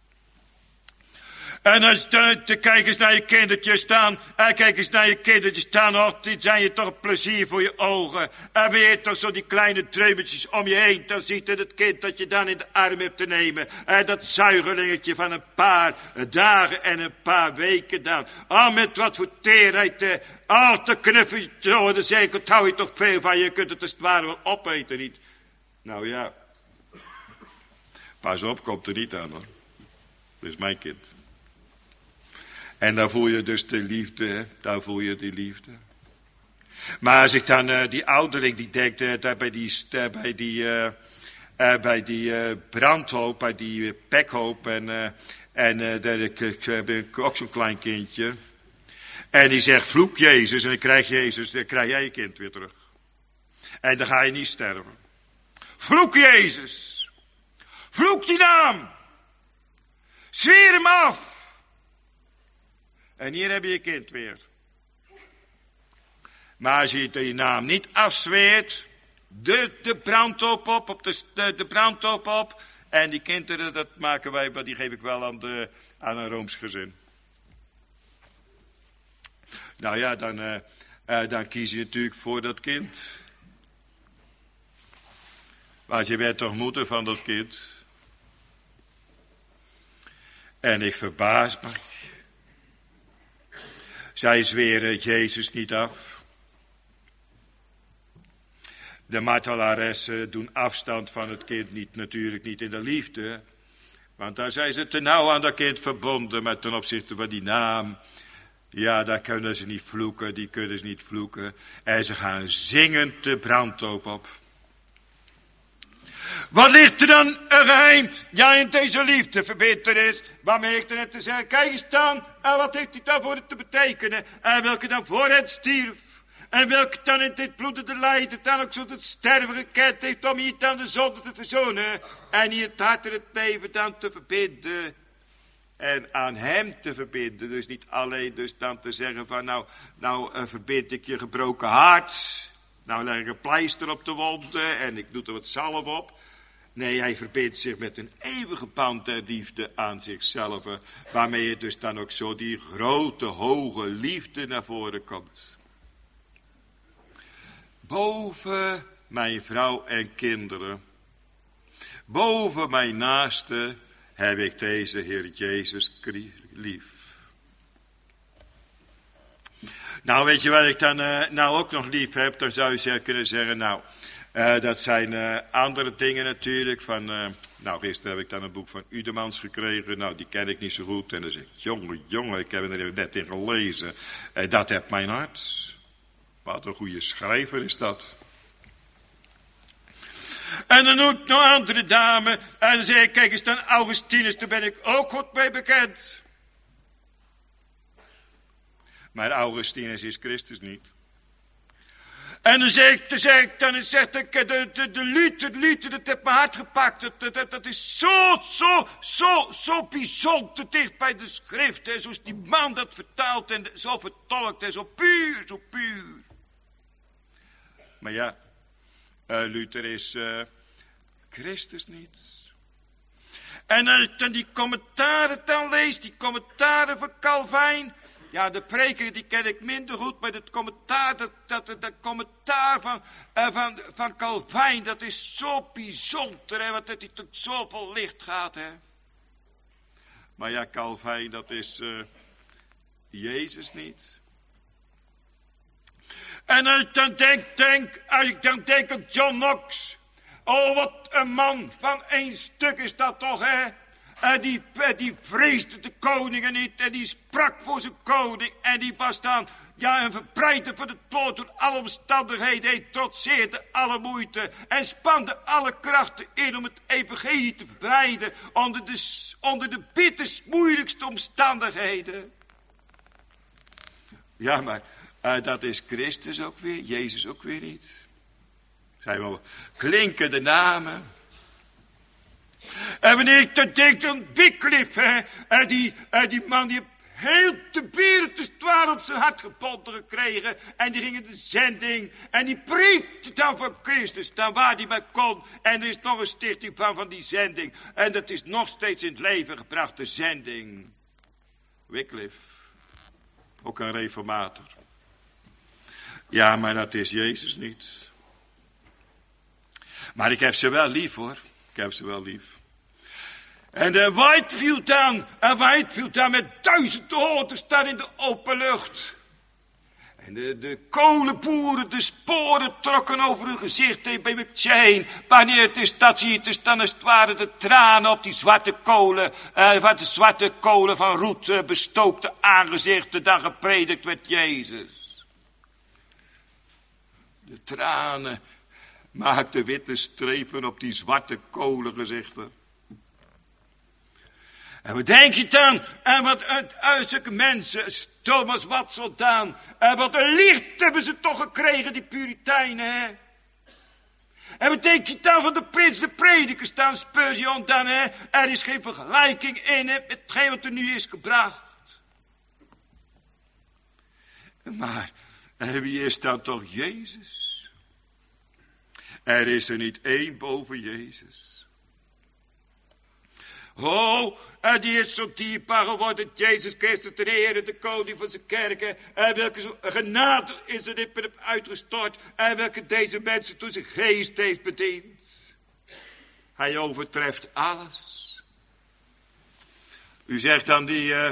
En als je kijk eens naar je kindertje staan. En kijk eens naar je kindertje staan. Och, die zijn je toch een plezier voor je ogen. En weer je toch zo die kleine dreumetjes om je heen. Dan ziet het, het kind dat je dan in de arm hebt te nemen. En dat zuigelingetje van een paar dagen en een paar weken dan. Oh, met wat voor teerheid. Eh, oh, te knuffelen. Zo, dan zeg ik, het hou je toch veel van. Je kunt het als het ware wel opeten, niet? Nou ja. Pas op, komt er niet aan hoor. Dat is mijn kind. En daar voel je dus de liefde, hè? Daar voel je die liefde. Maar als ik dan uh, die ouderling die denkt, uh, daar bij die, uh, bij die, uh, uh, bij die uh, brandhoop, bij die uh, pekhoop. En, uh, en uh, daar ik, ik, heb ik ook zo'n klein kindje. En die zegt, vloek Jezus. En dan krijg Jezus, dan krijg jij je kind weer terug. En dan ga je niet sterven. Vloek Jezus. Vloek die naam. Zweer hem af. En hier heb je je kind weer. Maar als je die naam niet afzweert, de, de brandhoop op, op de, de, de brandhoop op. En die kinderen, dat maken wij, maar die geef ik wel aan, de, aan een Rooms gezin. Nou ja, dan, uh, uh, dan kies je natuurlijk voor dat kind. Want je bent toch moeder van dat kind. En ik verbaas me. Zij zweren Jezus niet af. De martelaressen doen afstand van het kind niet, natuurlijk niet in de liefde. Want daar zijn ze te nauw aan dat kind verbonden, maar ten opzichte van die naam, ja, daar kunnen ze niet vloeken, die kunnen ze niet vloeken. En ze gaan zingend de brandhoop op. Wat ligt er dan een geheim? Ja, in deze liefdeverbintenis, waarmee ik er net te zeggen, kijk eens dan, en wat heeft hij dan voor het te betekenen? En welke dan voor het stierf? En welke dan in dit bloedende lijden dan ook zo het sterven gekend heeft om hier dan de zonde te verzoenen. En hier het hart en het leven dan te verbinden. En aan hem te verbinden. Dus niet alleen dus dan te zeggen van nou, nou uh, verbind ik je gebroken hart. Nou leg ik een pleister op de wonden en ik doe er wat zalf op. Nee, hij verbindt zich met een eeuwige band der liefde aan zichzelf. Waarmee je dus dan ook zo die grote, hoge liefde naar voren komt. Boven mijn vrouw en kinderen, boven mijn naaste, heb ik deze Heer Jezus lief. Nou, weet je wat ik dan uh, nou ook nog lief heb? Dan zou je kunnen zeggen, nou, uh, dat zijn uh, andere dingen natuurlijk. Van, uh, nou, gisteren heb ik dan een boek van Udemans gekregen. Nou, die ken ik niet zo goed. En dan zeg ik, jongen, jongen, ik heb er net in gelezen. Uh, dat heb mijn hart. Wat een goede schrijver is dat. En dan ook nog een andere dame. En dan zeg ik, kijk eens dan Augustinus, daar ben ik ook goed mee bekend. Maar Augustinus is Christus niet. En dan zeg ik, dan zeg ik, dan zeg ik, de, de, de Luther, Luther, dat heeft mijn hart gepakt. Dat, dat, dat is zo, zo, zo, zo bijzonder dicht bij de schrift. Hè, zoals die man dat vertaalt en zo vertolkt en zo puur, zo puur. Maar ja, uh, Luther is uh, Christus niet. En als ik dan die commentaren dan lees, die commentaren van Calvijn. Ja, de preker die ken ik minder goed, maar het commentaar, dat, dat, dat commentaar van, uh, van, van Calvijn, dat is zo bijzonder, hè, want dat hij tot zoveel licht gaat, hè. Maar ja, Calvijn, dat is uh, Jezus niet. En als ik dan denk, denk, als ik dan denk aan John Knox. Oh, wat een man van één stuk is dat toch, hè? En die, die vreesde de koningen niet. En die sprak voor zijn koning. En die was dan, ja, een verbreider van het dood door alle omstandigheden. Hij trotseerde alle moeite. En spande alle krachten in om het evangelie te verbreiden. Onder de, onder de bitterst moeilijkste omstandigheden. Ja, maar uh, dat is Christus ook weer. Jezus ook weer niet. Zijn wel klinkende namen. En wanneer ik dan denk aan Wycliffe, hè, en die, en die man die heel de wereld te zwaar op zijn hart gebonden gekregen. En die ging in de zending. En die preekte dan van Christus, dan waar die maar kon. En er is nog een stichting van, van die zending. En dat is nog steeds in het leven gebracht, de zending. Wycliffe, ook een reformator. Ja, maar dat is Jezus niet. Maar ik heb ze wel lief, hoor. Ik heb ze wel lief. En de Whitefield dan, en Whitefield dan met duizenden hoorders staan in de open lucht. En de, de kolenboeren, de sporen trokken over hun gezicht bij McChain. Wanneer het is dat zie je, dus dan is het ware de tranen op die zwarte kolen, eh, van de zwarte kolen van roet eh, bestookte aangezichten, dan gepredikt werd Jezus. De tranen maakten witte strepen op die zwarte kolengezichten. En wat denk je dan? En wat uit, uit zulke mensen, Thomas Watson dan. En wat een licht hebben ze toch gekregen, die Puritijnen, hè? En wat denk je dan van de prins, de predikers dan, Spurgeon dan, hè? Er is geen vergelijking in, hè, met hetgeen wat er nu is gebracht. Maar wie is dan toch Jezus? Er is er niet één boven Jezus. Oh, en die is zo dierbaar geworden, Jezus Christus, de Heer, de koning van zijn kerken. En welke genade is er in hem uitgestort. En welke deze mensen door zijn geest heeft bediend. Hij overtreft alles. U zegt dan die uh,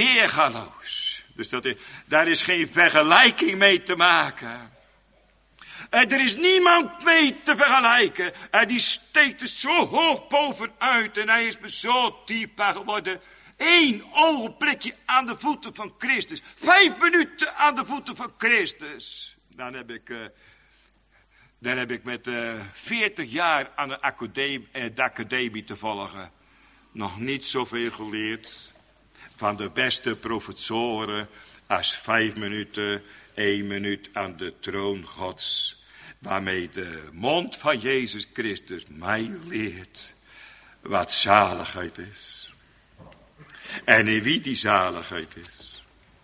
weergaloos. Dus dat is, daar is geen vergelijking mee te maken. En er is niemand mee te vergelijken. En die steekt er zo hoog bovenuit. En hij is me zo dierbaar geworden. Eén ogenblikje aan de voeten van Christus. Vijf minuten aan de voeten van Christus. Dan heb ik, uh, dan heb ik met uh, veertig jaar aan de academie, uh, de academie te volgen. Nog niet zoveel geleerd. Van de beste professoren. Als vijf minuten, één minuut aan de troon Gods. Waarmee de mond van Jezus Christus mij leert wat zaligheid is. En in wie die zaligheid is.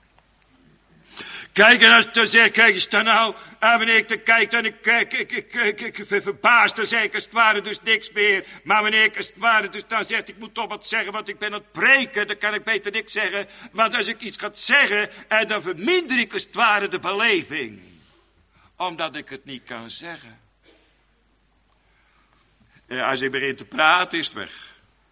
Kijk, en als dan zeg, kijk eens dan nou, en wanneer ik dan kijk, dan ik, ik, ik, ik, ik, ik, ik verbaasd, dan zeg ik als het ware dus niks meer. Maar wanneer ik als het ware dus dan zeg, ik moet toch wat zeggen, want ik ben aan het preken, dan kan ik beter niks zeggen. Want als ik iets ga zeggen, en dan verminder ik als het ware de beleving. Omdat ik het niet kan zeggen. En als ik begin te praten, is het weg.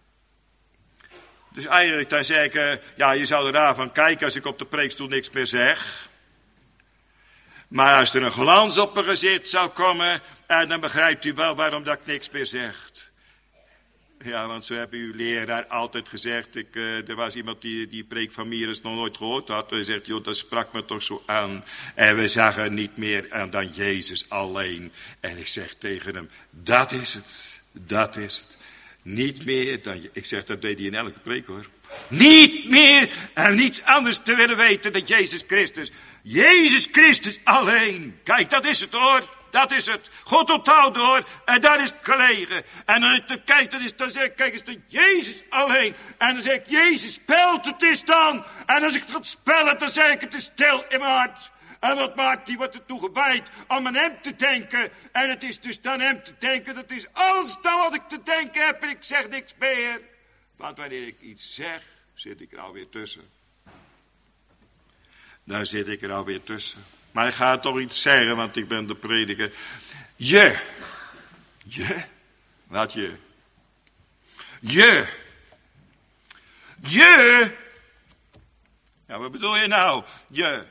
Dus eigenlijk dan zeg ik, uh, ja, je zou er raar van kijken als ik op de preekstoel niks meer zeg. Maar als er een glans op mijn gezicht zou komen, uh, dan begrijpt u wel waarom dat ik niks meer zeg. Ja, want zo hebben uw leraar altijd gezegd. Ik, uh, er was iemand die die preek van Mieres nog nooit gehoord had. Hij zegt, joh, dat sprak me toch zo aan. En we zagen niet meer aan dan Jezus alleen. En ik zeg tegen hem, dat is het, dat is het. Niet meer dan je. Ik zeg, dat deed hij in elke preek hoor. Niet meer en niets anders te willen weten dan Jezus Christus. Jezus Christus alleen. Kijk, dat is het hoor. Dat is het. God onthouden hoor. En daar is het gelegen. En dan ik kijk, dan, is, dan zeg ik, kijk eens, dan Jezus alleen. En dan zeg ik, Jezus, spelt het is dan. En als ik het ga spellen, dan zeg ik, het is stil in mijn hart. En wat maakt die, wordt ertoe gewijd om aan hem te denken. En het is dus dan hem te denken. Dat is alles dan wat ik te denken heb. En ik zeg niks meer. Want wanneer ik iets zeg, zit ik er alweer tussen. Dan zit ik er alweer tussen. Maar ik ga toch iets zeggen, want ik ben de prediker. Je. Je. Wat je? Je. Je. Ja, wat bedoel je nou? Je.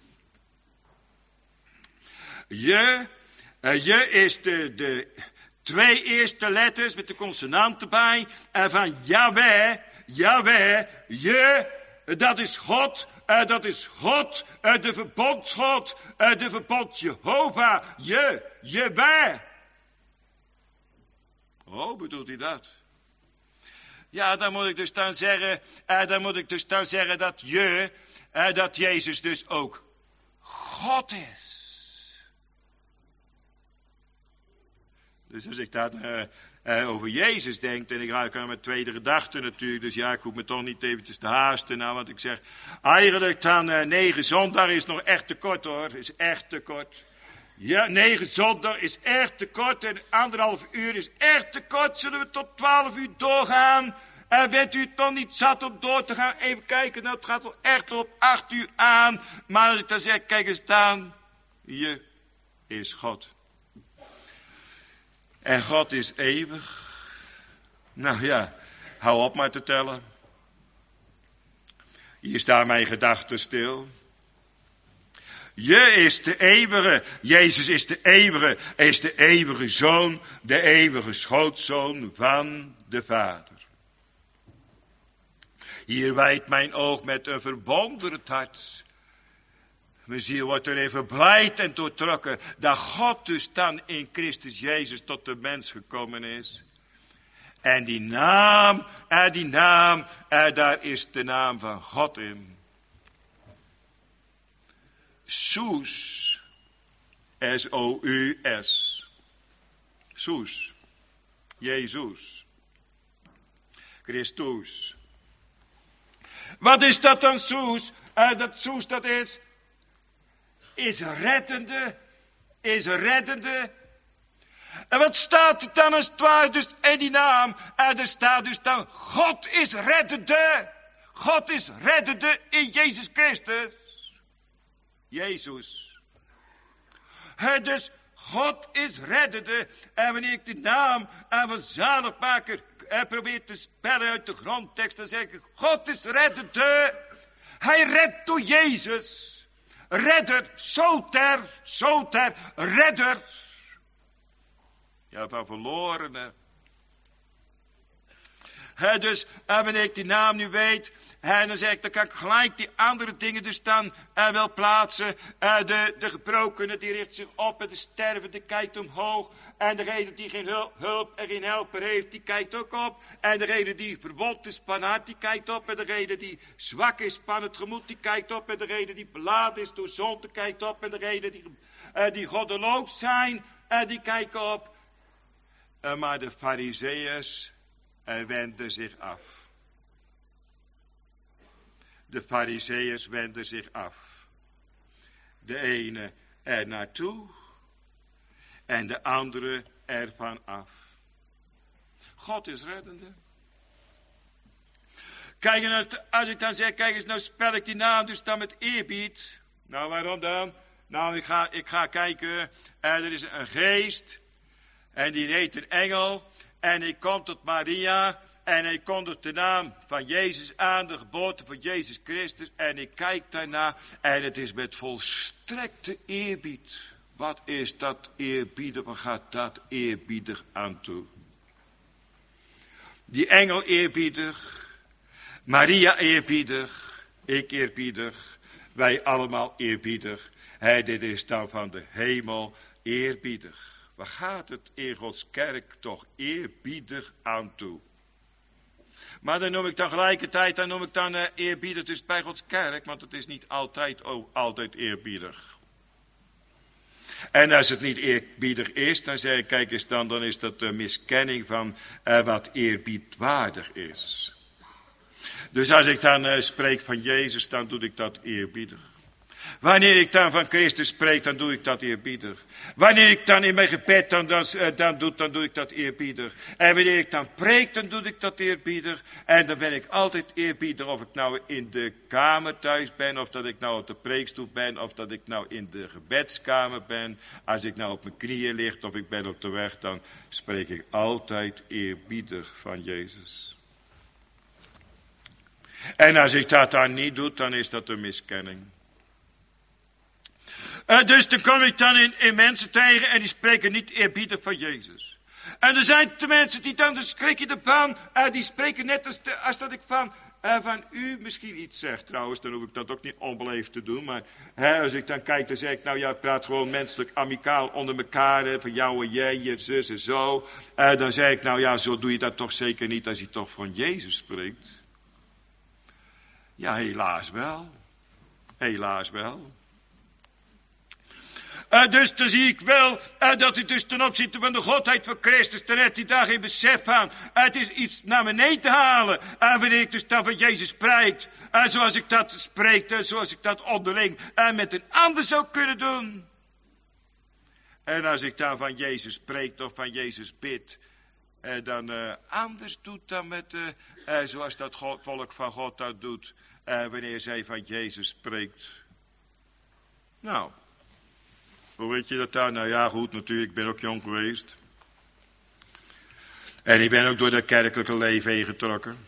Je, uh, je is de, de twee eerste letters met de consonant erbij. En van Yahweh, Yahweh, je, uh, dat is God, uh, dat is God, uh, de verbondsgod, uh, de verbond Jehovah, je, Jeweh. Oh, bedoelt hij dat? Ja, dan moet ik dus dan zeggen, uh, dan moet ik dus dan zeggen dat je, uh, dat Jezus dus ook God is. Dus als ik dan uh, uh, over Jezus denk, en ik raak aan mijn tweede gedachte natuurlijk, dus ja, ik hoef me toch niet eventjes te haasten, nou, want ik zeg, eigenlijk dan uh, negen zondag is nog echt te kort hoor, is echt te kort. Ja, negen zondag is echt te kort en anderhalf uur is echt te kort, zullen we tot twaalf uur doorgaan? En uh, bent u het nog niet zat om door te gaan? Even kijken, nou, het gaat wel echt op acht uur aan, maar als ik dan zeg, kijk eens dan, je is God. En God is eeuwig. Nou ja, hou op maar te tellen. Hier staan mijn gedachten stil. Je is de eeuwige. Jezus is de eeuwige. Hij is de eeuwige zoon. De eeuwige schootzoon van de Vader. Hier wijdt mijn oog met een verwonderd hart. Mijn ziel wordt erin verblijd en doortrokken dat God dus dan in Christus Jezus tot de mens gekomen is. En die naam, en die naam, en daar is de naam van God in. Soes, S O U S. Soes, Jezus, Christus. Wat is dat dan soes? Uh, dat soes dat is... Is reddende, is reddende. En wat staat er dan als het ware dus in die naam? En er staat dus dan, God is reddende. God is reddende in Jezus Christus. Jezus. He, dus God is reddende. En wanneer ik de naam van zaligmaker probeer te spellen uit de grondtekst, dan zeg ik, God is reddende. Hij redt door Jezus. redder, soter, soter, redder. Ja, van verlorenen. He, dus uh, wanneer ik die naam nu weet, he, dan zeg ik, dan kan ik gelijk die andere dingen dus dan uh, wel plaatsen. Uh, de, de gebrokene die richt zich op en de stervende kijkt omhoog. En degene die geen hulp, hulp en geen helper heeft, die kijkt ook op. En degene die verwond is van hart, die kijkt op. En degene die zwak is van het gemoed, die kijkt op. En degene die beladen is door zonde, kijkt op. En degene die, uh, die goddeloos zijn, uh, die kijken op. Uh, maar de Farizeeërs uh, wenden zich af. De Farizeeërs wenden zich af. De ene er naartoe en de andere ervan af. God is reddende. Kijk, en als ik dan zeg, kijk eens, nou spel ik die naam dus dan met eerbied. Nou, waarom dan? Nou, ik ga, ik ga kijken, uh, er is een geest en die heet een engel en hij komt tot Maria en hij kondigt de naam van Jezus aan, de geboorte van Jezus Christus. En ik kijk daarna en het is met volstrekte eerbied. Wat is dat eerbiedig? Wat gaat dat eerbiedig aan toe? Die engel eerbiedig, Maria eerbiedig, ik eerbiedig, wij allemaal eerbiedig. Hey, dit is dan van de hemel eerbiedig. Waar gaat het in Gods kerk toch eerbiedig aan toe? Maar dan noem ik dan gelijkertijd, dan noem ik dan uh, eerbiedig dus bij Gods kerk, want het is niet altijd, oh, altijd eerbiedig. En als het niet eerbiedig is, dan zeg ik, kijk eens dan, dan is dat de miskenning van uh, wat eerbiedwaardig is. Dus als ik dan uh, spreek van Jezus, dan doe ik dat eerbiedig. Wanneer ik dan van Christus spreek, dan doe ik dat eerbiedig. Wanneer ik dan in mijn gebed dan, dan, dan, doe, dan doe ik dat eerbiedig. En wanneer ik dan preek, dan doe ik dat eerbiedig. En dan ben ik altijd eerbiedig, of ik nou in de kamer thuis ben, of dat ik nou op de preekstoel ben, of dat ik nou in de gebedskamer ben. Als ik nou op mijn knieën lig, of ik ben op de weg, dan spreek ik altijd eerbiedig van Jezus. En als ik dat dan niet doe, dan is dat een miskenning. Uh, dus dan kom ik dan in, in mensen tegen en die spreken niet eerbiedig van Jezus. En er zijn de mensen die dan, dus schrik je ervan, uh, die spreken net als, de, als dat ik van, uh, van u misschien iets zeg. Trouwens, dan hoef ik dat ook niet onbeleefd te doen. Maar hè, als ik dan kijk, dan zeg ik, nou ja, ik praat gewoon menselijk, amicaal onder elkaar. Hè, van jou en jij, je zus en zo. Uh, dan zeg ik, nou ja, zo doe je dat toch zeker niet als je toch van Jezus spreekt. Ja, helaas wel. Helaas wel. Uh, dus dan zie ik wel uh, dat het dus ten opzichte van de godheid van Christus, dan heeft hij daar geen besef van. Uh, het is iets naar beneden te halen. Uh, wanneer ik dus dan van Jezus spreek, uh, zoals ik dat spreek, uh, zoals ik dat onderling uh, met een ander zou kunnen doen. En als ik dan van Jezus spreek of van Jezus bid, uh, dan uh, anders doet dan met, uh, uh, zoals dat God, volk van God dat doet, uh, wanneer zij van Jezus spreekt. Nou. Hoe weet je dat daar? Nou ja, goed, natuurlijk, ik ben ook jong geweest. En ik ben ook door dat kerkelijke leven heen getrokken.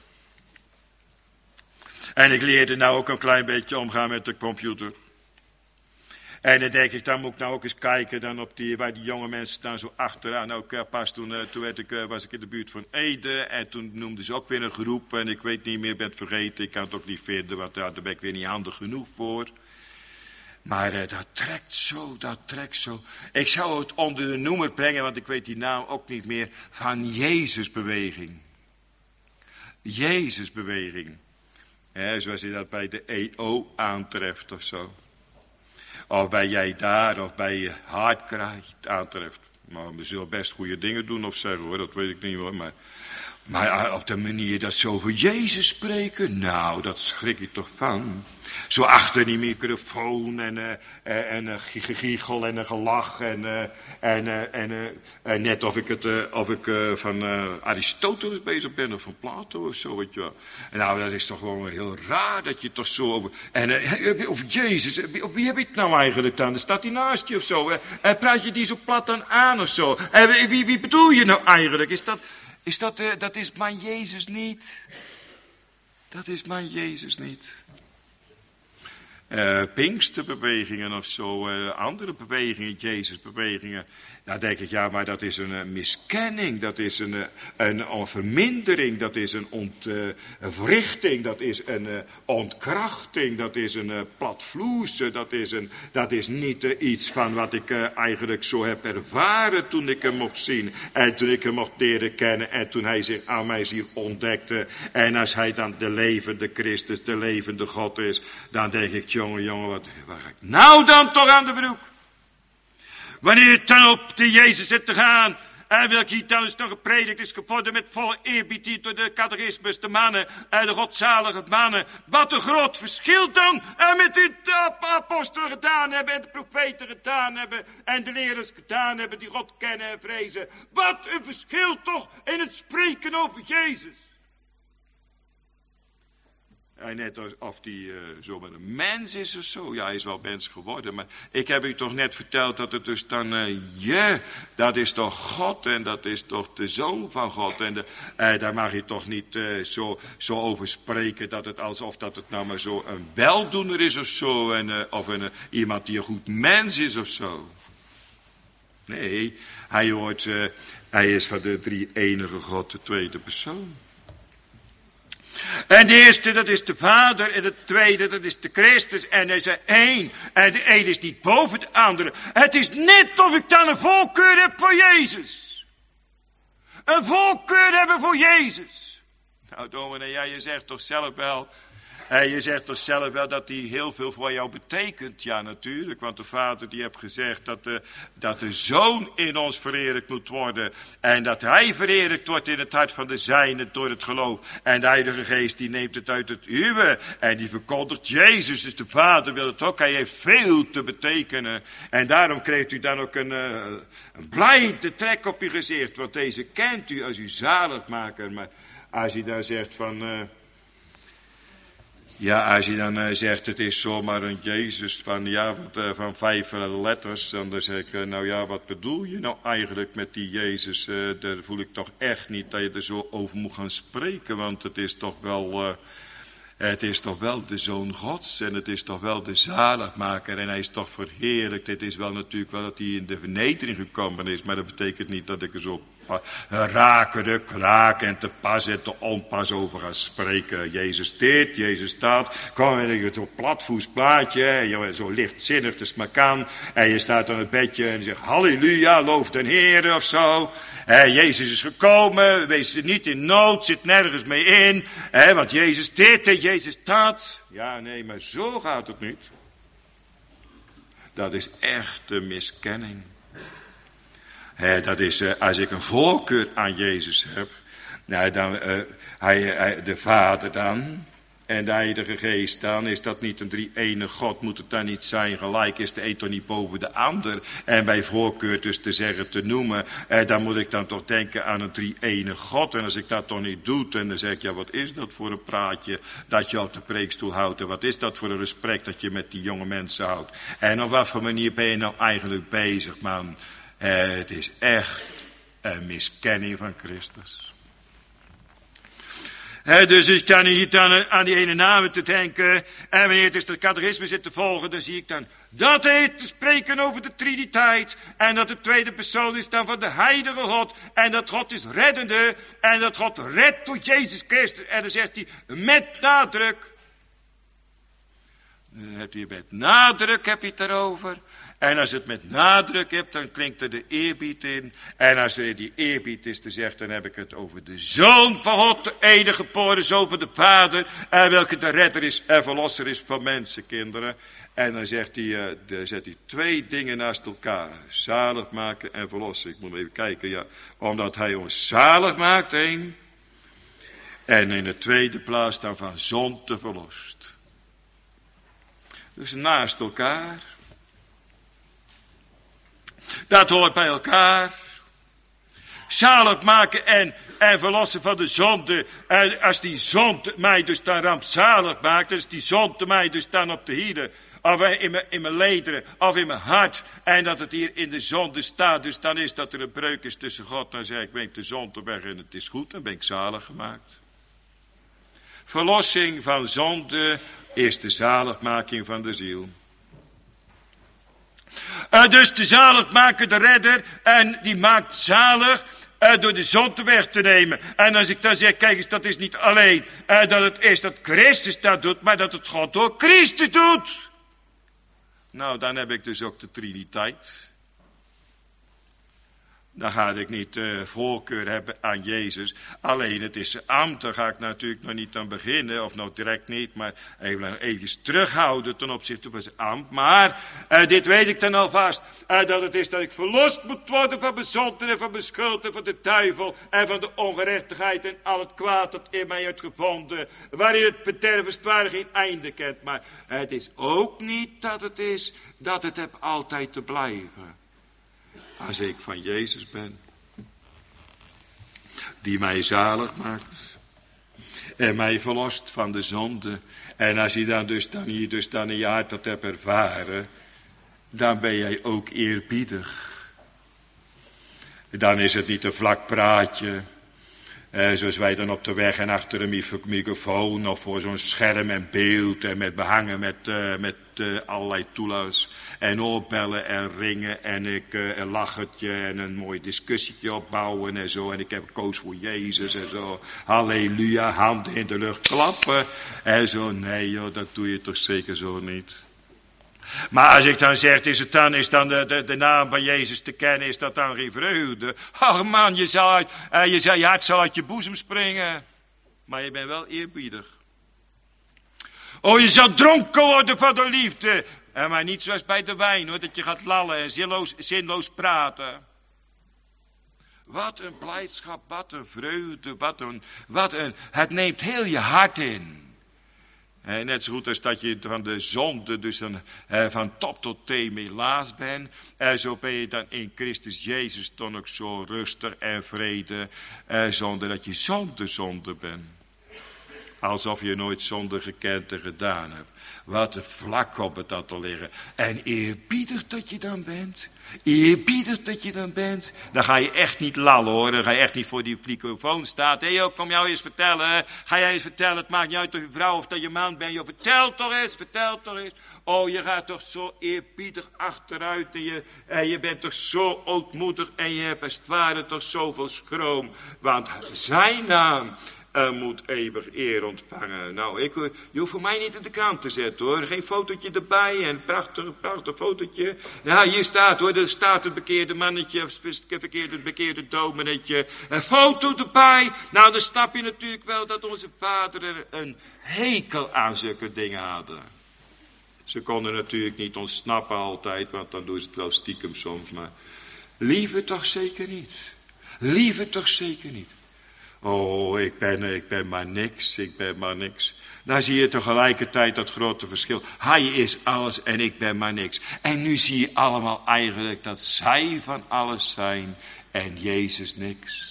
En ik leerde nou ook een klein beetje omgaan met de computer. En dan denk ik, dan moet ik nou ook eens kijken dan op die, waar die jonge mensen staan zo achteraan. Nou, pas toen, uh, toen werd ik, uh, was ik in de buurt van Ede en toen noemden ze ook weer een groep. En ik weet niet meer, ben het vergeten, ik kan het ook niet vinden, want uh, daar ben ik weer niet handig genoeg voor. Maar uh, dat trekt zo, dat trekt zo. Ik zou het onder de noemer brengen, want ik weet die naam ook niet meer, van Jezusbeweging. Jezusbeweging. He, zoals je dat bij de E O aantreft of zo. Of bij Jij Daar, of bij je Hartkracht aantreft. Maar we zullen best goede dingen doen of zeggen hoor, dat weet ik niet hoor. Maar, maar op de manier dat ze over Jezus spreken, nou, dat schrik ik toch van. Zo achter die microfoon en een uh, en, uh, gegiegel en een gelach en, uh, en, uh, en uh, uh, net of ik, het, uh, of ik uh, van uh, Aristoteles bezig ben of van Plato of zo, weet je wel. En nou, dat is toch gewoon heel raar dat je toch zo over... En uh, over Jezus, of wie heb je het nou eigenlijk dan? Staat hij naast je of zo? Uh, praat je die zo plat dan aan of zo? Uh, wie, wie bedoel je nou eigenlijk? Is dat... Is dat, uh, dat is mijn Jezus niet. Dat is mijn Jezus niet. uh, Pinksterbewegingen of zo, uh, andere bewegingen, Jezusbewegingen. Dan denk ik, ja, maar dat is een uh, miskenning, dat is een, uh, een, een vermindering, dat is een ontwrichting, uh, dat is een uh, ontkrachting, dat is een uh, platvloerse, dat is, een, dat is niet uh, iets van wat ik uh, eigenlijk zo heb ervaren toen ik hem mocht zien en toen ik hem mocht leren kennen en toen hij zich aan mij ziel ontdekte. En als hij dan de levende Christus, de levende God is, dan denk ik, jongen, jongen, wat, waar ga ik nou dan toch aan de broek? Wanneer het dan op de Jezus zit te gaan, en welke hier dan is nog gepredikt is geworden met volle eerbied door de catechismus, de mannen, en de godzalige mannen. Wat een groot verschil dan en met die apostelen gedaan hebben en de profeten gedaan hebben en de leraars gedaan hebben die God kennen en vrezen. Wat een verschil toch in het spreken over Jezus. En net alsof hij uh, zomaar een mens is of zo. Ja, hij is wel mens geworden. Maar ik heb u toch net verteld dat het dus dan... Uh, ja, dat is toch God en dat is toch de Zoon van God. En de, uh, daar mag je toch niet uh, zo, zo over spreken dat het alsof dat het nou maar zo een weldoener is of zo. En, uh, of een, uh, iemand die een goed mens is of zo. Nee, hij, hoort, uh, hij is van de drie enige God, de tweede persoon. En de eerste, dat is de Vader. En de tweede, dat is de Christus. En hij is er één. En de een is niet boven de andere. Het is net of ik dan een voorkeur heb voor Jezus. Een voorkeur hebben voor Jezus. Nou, dominee, ja, je zegt toch zelf wel... En je zegt toch zelf wel dat die heel veel voor jou betekent. Ja, natuurlijk, want de Vader die heeft gezegd dat de, dat de Zoon in ons verheerlijkt moet worden. En dat Hij verheerlijkt wordt in het hart van de zijnen door het geloof. En de Heilige Geest die neemt het uit het uwe en die verkondigt Jezus. Dus de Vader wil het ook, Hij heeft veel te betekenen. En daarom krijgt u dan ook een, uh, een blijde trek op uw gezicht. Want deze kent u als uw zaligmaker. Maar als u dan zegt van... Uh, Ja, als je dan uh, zegt, het is zomaar een Jezus van, ja, wat, uh, van vijf uh, letters, dan zeg ik, uh, nou ja, wat bedoel je nou eigenlijk met die Jezus? Uh, daar voel ik toch echt niet dat je er zo over moet gaan spreken, want het is toch wel, uh, het is toch wel de Zoon Gods en het is toch wel de zaligmaker en hij is toch verheerlijkt. Het is wel natuurlijk wel dat hij in de vernedering gekomen is, maar dat betekent niet dat ik er zo raken, kraken en te pas en te onpas over gaan spreken. Jezus dit, Jezus dat. Kom, en je zo'n platvoets plaatje, zo lichtzinnig te smakan. En je staat aan het bedje en je zegt, halleluja, loof den Heer of zo. En Jezus is gekomen, wees niet in nood, zit nergens mee in. Hè, want Jezus dit en Jezus dat. Ja, nee, maar zo gaat het niet. Dat is echt een miskenning. He, dat is, uh, als ik een voorkeur aan Jezus heb, nou, dan, uh, hij, hij, de Vader dan, en de Heilige Geest dan, is dat niet een drie-enige God, moet het dan niet zijn, gelijk is de een toch niet boven de ander, en bij voorkeur dus te zeggen, te noemen, uh, dan moet ik dan toch denken aan een drie-enige God, en als ik dat toch niet doe, en dan zeg ik, ja, wat is dat voor een praatje, dat je op de preekstoel houdt, en wat is dat voor een respect dat je met die jonge mensen houdt, en op wat voor manier ben je nou eigenlijk bezig, man? Uh, het is echt een miskenning van Christus. Uh, dus ik kan niet aan, aan die ene namen te denken. En wanneer het is de catechisme zit te volgen, dan zie ik dan dat hij te spreken over de Triniteit. En dat de tweede persoon is dan van de heilige God. En dat God is reddende. En dat God redt door Jezus Christus. En dan zegt hij met nadruk. Dan heb je met nadruk heb je het erover. En als het met nadruk hebt, dan klinkt er de eerbied in. En als er die eerbied is te zeggen, dan heb ik het over de Zoon van God, de enige geboren Zoon van de Vader. En welke de redder is en verlosser is van mensenkinderen. En dan zegt hij, uh, dan zet hij twee dingen naast elkaar. Zalig maken en verlossen. Ik moet even kijken, ja. Omdat hij ons zalig maakt, één. En in de tweede plaats dan van zonde verlost. Dus naast elkaar. Dat hoort bij elkaar. Zalig maken en, en verlossen van de zonde. En als die zonde mij dus dan rampzalig maakt, als die zonde mij dus dan op de hielen, of in mijn, in mijn lederen, of in mijn hart, en dat het hier in de zonde staat, dus dan is dat er een breuk is tussen God, dan zeg ik, neem de zonde weg en het is goed, dan ben ik zalig gemaakt. Verlossing van zonde is de zaligmaking van de ziel. Uh, dus de zaligmaker, de redder, en die maakt zalig uh, door de zonde weg te nemen. En als ik dan zeg, kijk eens, dat is niet alleen uh, dat het is dat Christus dat doet, maar dat het God door Christus doet. Nou, dan heb ik dus ook de Triniteit. Dan ga ik niet uh, voorkeur hebben aan Jezus. Alleen het is zijn ambt, daar ga ik natuurlijk nog niet aan beginnen. Of nou direct niet, maar even, even terughouden ten opzichte van zijn ambt. Maar uh, dit weet ik dan alvast. Uh, dat het is dat ik verlost moet worden van mijn zonde en van mijn schuld en van de duivel. En van de ongerechtigheid en al het kwaad dat in mij heeft gevonden. Waarin het bedervenswaardig geen einde kent. Maar uh, het is ook niet dat het is dat het heb altijd te blijven. Als ik van Jezus ben, die mij zalig maakt en mij verlost van de zonde. En als je dan dus dan hier dus dan in je hart dat hebt ervaren, dan ben jij ook eerbiedig. Dan is het niet een vlak praatje, eh, zoals wij dan op de weg en achter een microfoon of voor zo'n scherm en beeld en met behangen met, uh, met uh, allerlei toela's en opbellen en ringen en ik uh, een lachertje en een mooi discussietje opbouwen en zo en ik heb koos voor Jezus en zo, halleluja, handen in de lucht klappen en zo. Nee joh, dat doe je toch zeker zo niet. Maar als ik dan zeg, is het dan, is dan de, de, de naam van Jezus te kennen, is dat dan geen vreugde? Ach man, je, zal uit, uh, je, zal, je hart zal uit je boezem springen. Maar je bent wel eerbiedig. Oh, je zal dronken worden van de liefde. Uh, maar niet zoals bij de wijn hoor, dat je gaat lallen en zinloos, zinloos praten. Wat een blijdschap, wat een vreugde, wat een, wat een, het neemt heel je hart in. En net zo goed als dat je van de zonde, dus dan, eh, van top tot teen melaas bent. En zo ben je dan in Christus Jezus dan ook zo rustig en vrede. Eh, zonder dat je zonder zonde bent. Alsof je nooit zonde gekend en gedaan hebt. Wat een vlak op het dat te liggen. En eerbiedig dat je dan bent. Eerbiedig dat je dan bent. Dan ga je echt niet lallen hoor. Dan ga je echt niet voor die microfoon staan. Hé hey, kom jou eens vertellen. Ga jij eens vertellen. Het maakt niet uit of je vrouw of dat je man bent. Joh, vertel toch eens. Vertel toch eens. Oh, je gaat toch zo eerbiedig achteruit. En je, en je bent toch zo ootmoedig. En je hebt als het ware toch zoveel schroom. Want zijn naam Uh, moet eeuwig eer ontvangen. Nou, ik, je hoeft voor mij niet in de krant te zetten hoor. Geen fotootje erbij en prachtig, prachtig fotootje. Ja, hier staat hoor, er staat het bekeerde mannetje, of het verkeerde, bekeerde dominetje. Een foto erbij. Nou, dan snap je natuurlijk wel dat onze vader er een hekel aan zulke dingen hadden. Ze konden natuurlijk niet ontsnappen altijd, want dan doen ze het wel stiekem soms. Maar liever toch zeker niet. Liever toch zeker niet. Oh, ik ben, ik ben maar niks, ik ben maar niks. Dan zie je tegelijkertijd dat grote verschil. Hij is alles en ik ben maar niks. En nu zie je allemaal eigenlijk dat zij van alles zijn en Jezus niks.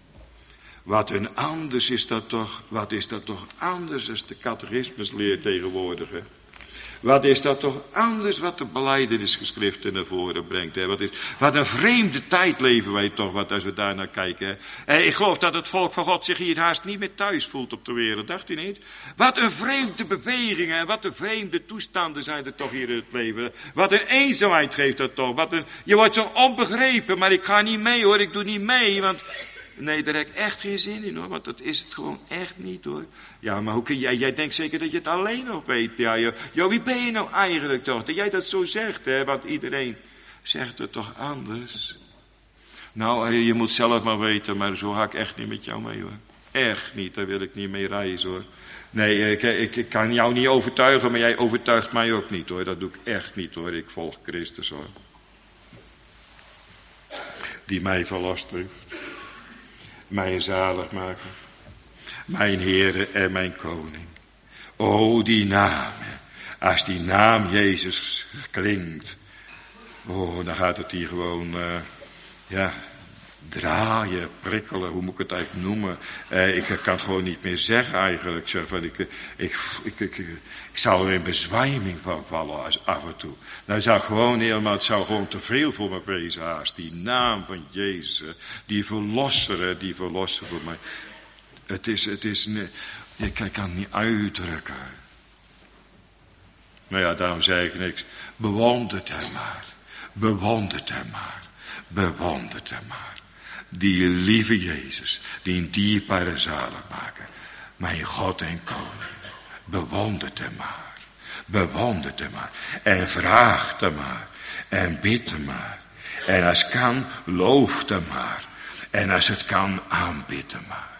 Wat een anders is dat toch, wat is dat toch anders als de catechismus leert tegenwoordig, hè? Wat is dat toch anders wat de belijdenisgeschriften naar voren brengt. Hè? Wat, is, wat een vreemde tijd leven wij toch, wat als we daar naar kijken. Hè? En ik geloof dat het volk van God zich hier haast niet meer thuis voelt op de wereld. Dacht u niet? Wat een vreemde bewegingen en wat een vreemde toestanden zijn er toch hier in het leven. Wat een eenzaamheid geeft dat toch. Wat een, je wordt zo onbegrepen, maar ik ga niet mee hoor, ik doe niet mee, want nee, daar heb ik echt geen zin in hoor, want dat is het gewoon echt niet hoor. Ja, maar hoe kun jij, jij denkt zeker dat je het alleen nog weet. Ja, joh, joh, wie ben je nou eigenlijk toch, dat jij dat zo zegt, hè, want iedereen zegt het toch anders. Nou, je moet zelf maar weten, maar zo ga ik echt niet met jou mee hoor. Echt niet, daar wil ik niet mee reizen hoor. Nee, ik, ik, ik kan jou niet overtuigen, maar jij overtuigt mij ook niet hoor. Dat doe ik echt niet hoor, ik volg Christus hoor. Die mij verlost heeft. Mijn zaligmaker, mijn Heere en mijn Koning. O, die naam, als die naam Jezus klinkt, oh, dan gaat het hier gewoon, uh, ja, draaien, prikkelen, hoe moet ik het eigenlijk noemen? Uh, ik kan het gewoon niet meer zeggen eigenlijk. Zeg, van, ik, ik, ik, ik, ik, ik zou er in bezwijming van vallen als af en toe. Dan zou gewoon helemaal, het zou gewoon te veel voor me wezen haast. Die naam van Jezus, die verlosser, die verlosser voor mij. Het is, het is, ik kan het niet uitdrukken. Nou ja, daarom zei ik niks. Bewondert hem maar. Bewondert hem maar. Bewondert hem maar. Die lieve Jezus, die een dierbare zaligmaker. Mijn God en koning. Bewondert hem maar. Bewondert hem maar. En vraagt hem maar. En bidt hem maar. En als het kan, looft hem maar. En als het kan, aanbidt hem maar.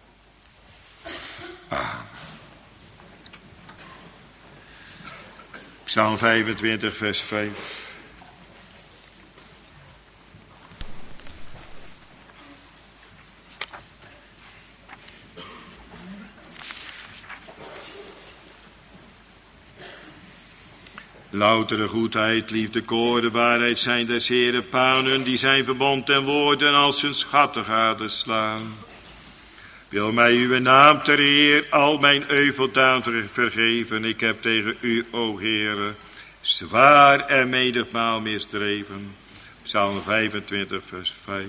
Amen. Psalm vijfentwintig, vers vijf. Loutere goedheid, liefde, koren, waarheid zijn des Heren panen, die zijn verbond en woorden als hun schatten gadeslaan. Wil mij uw naam ter eer al mijn euveldaan vergeven. Ik heb tegen u, o Heere, zwaar en menigmaal misdreven. Psalm vijfentwintig, vers vijf.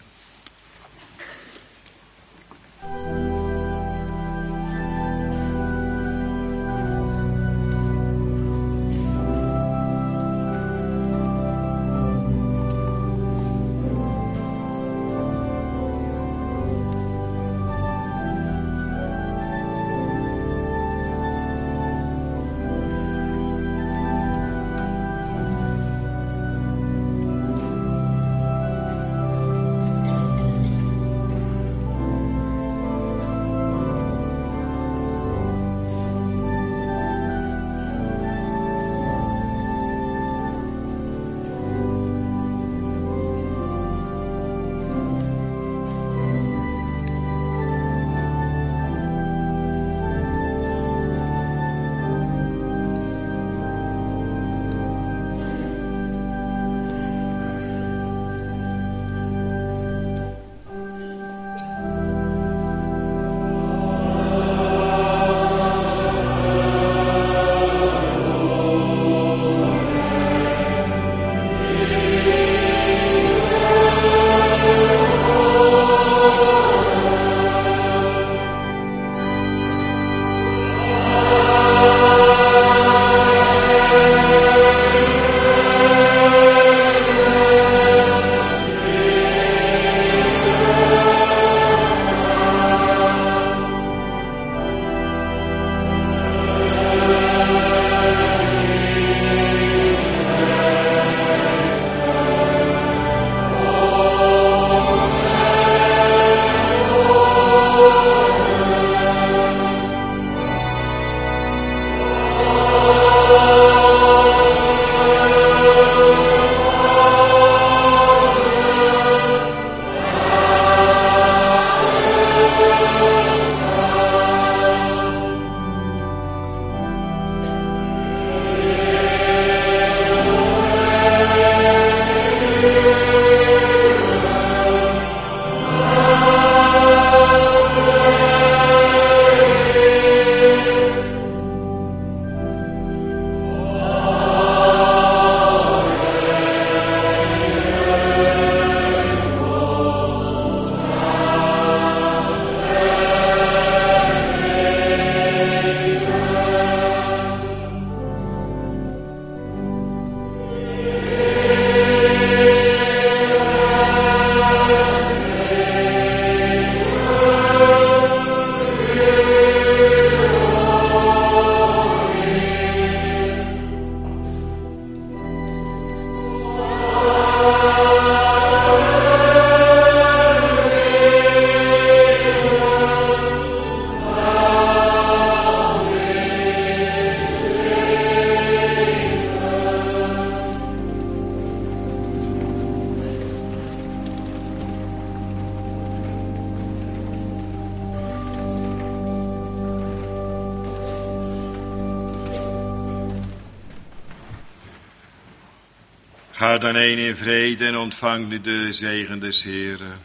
Ga dan heen in vrede en ontvang nu de zegen des Heren.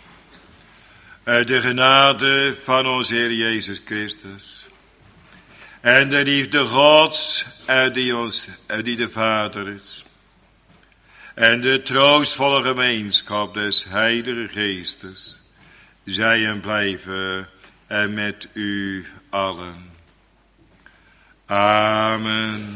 Uit de genade van onze Heer Jezus Christus. En de liefde Gods, uit die, ons, uit die de Vader is. En de troostvolle gemeenschap des Heilige Geestes. Zij en blijven en met u allen. Amen.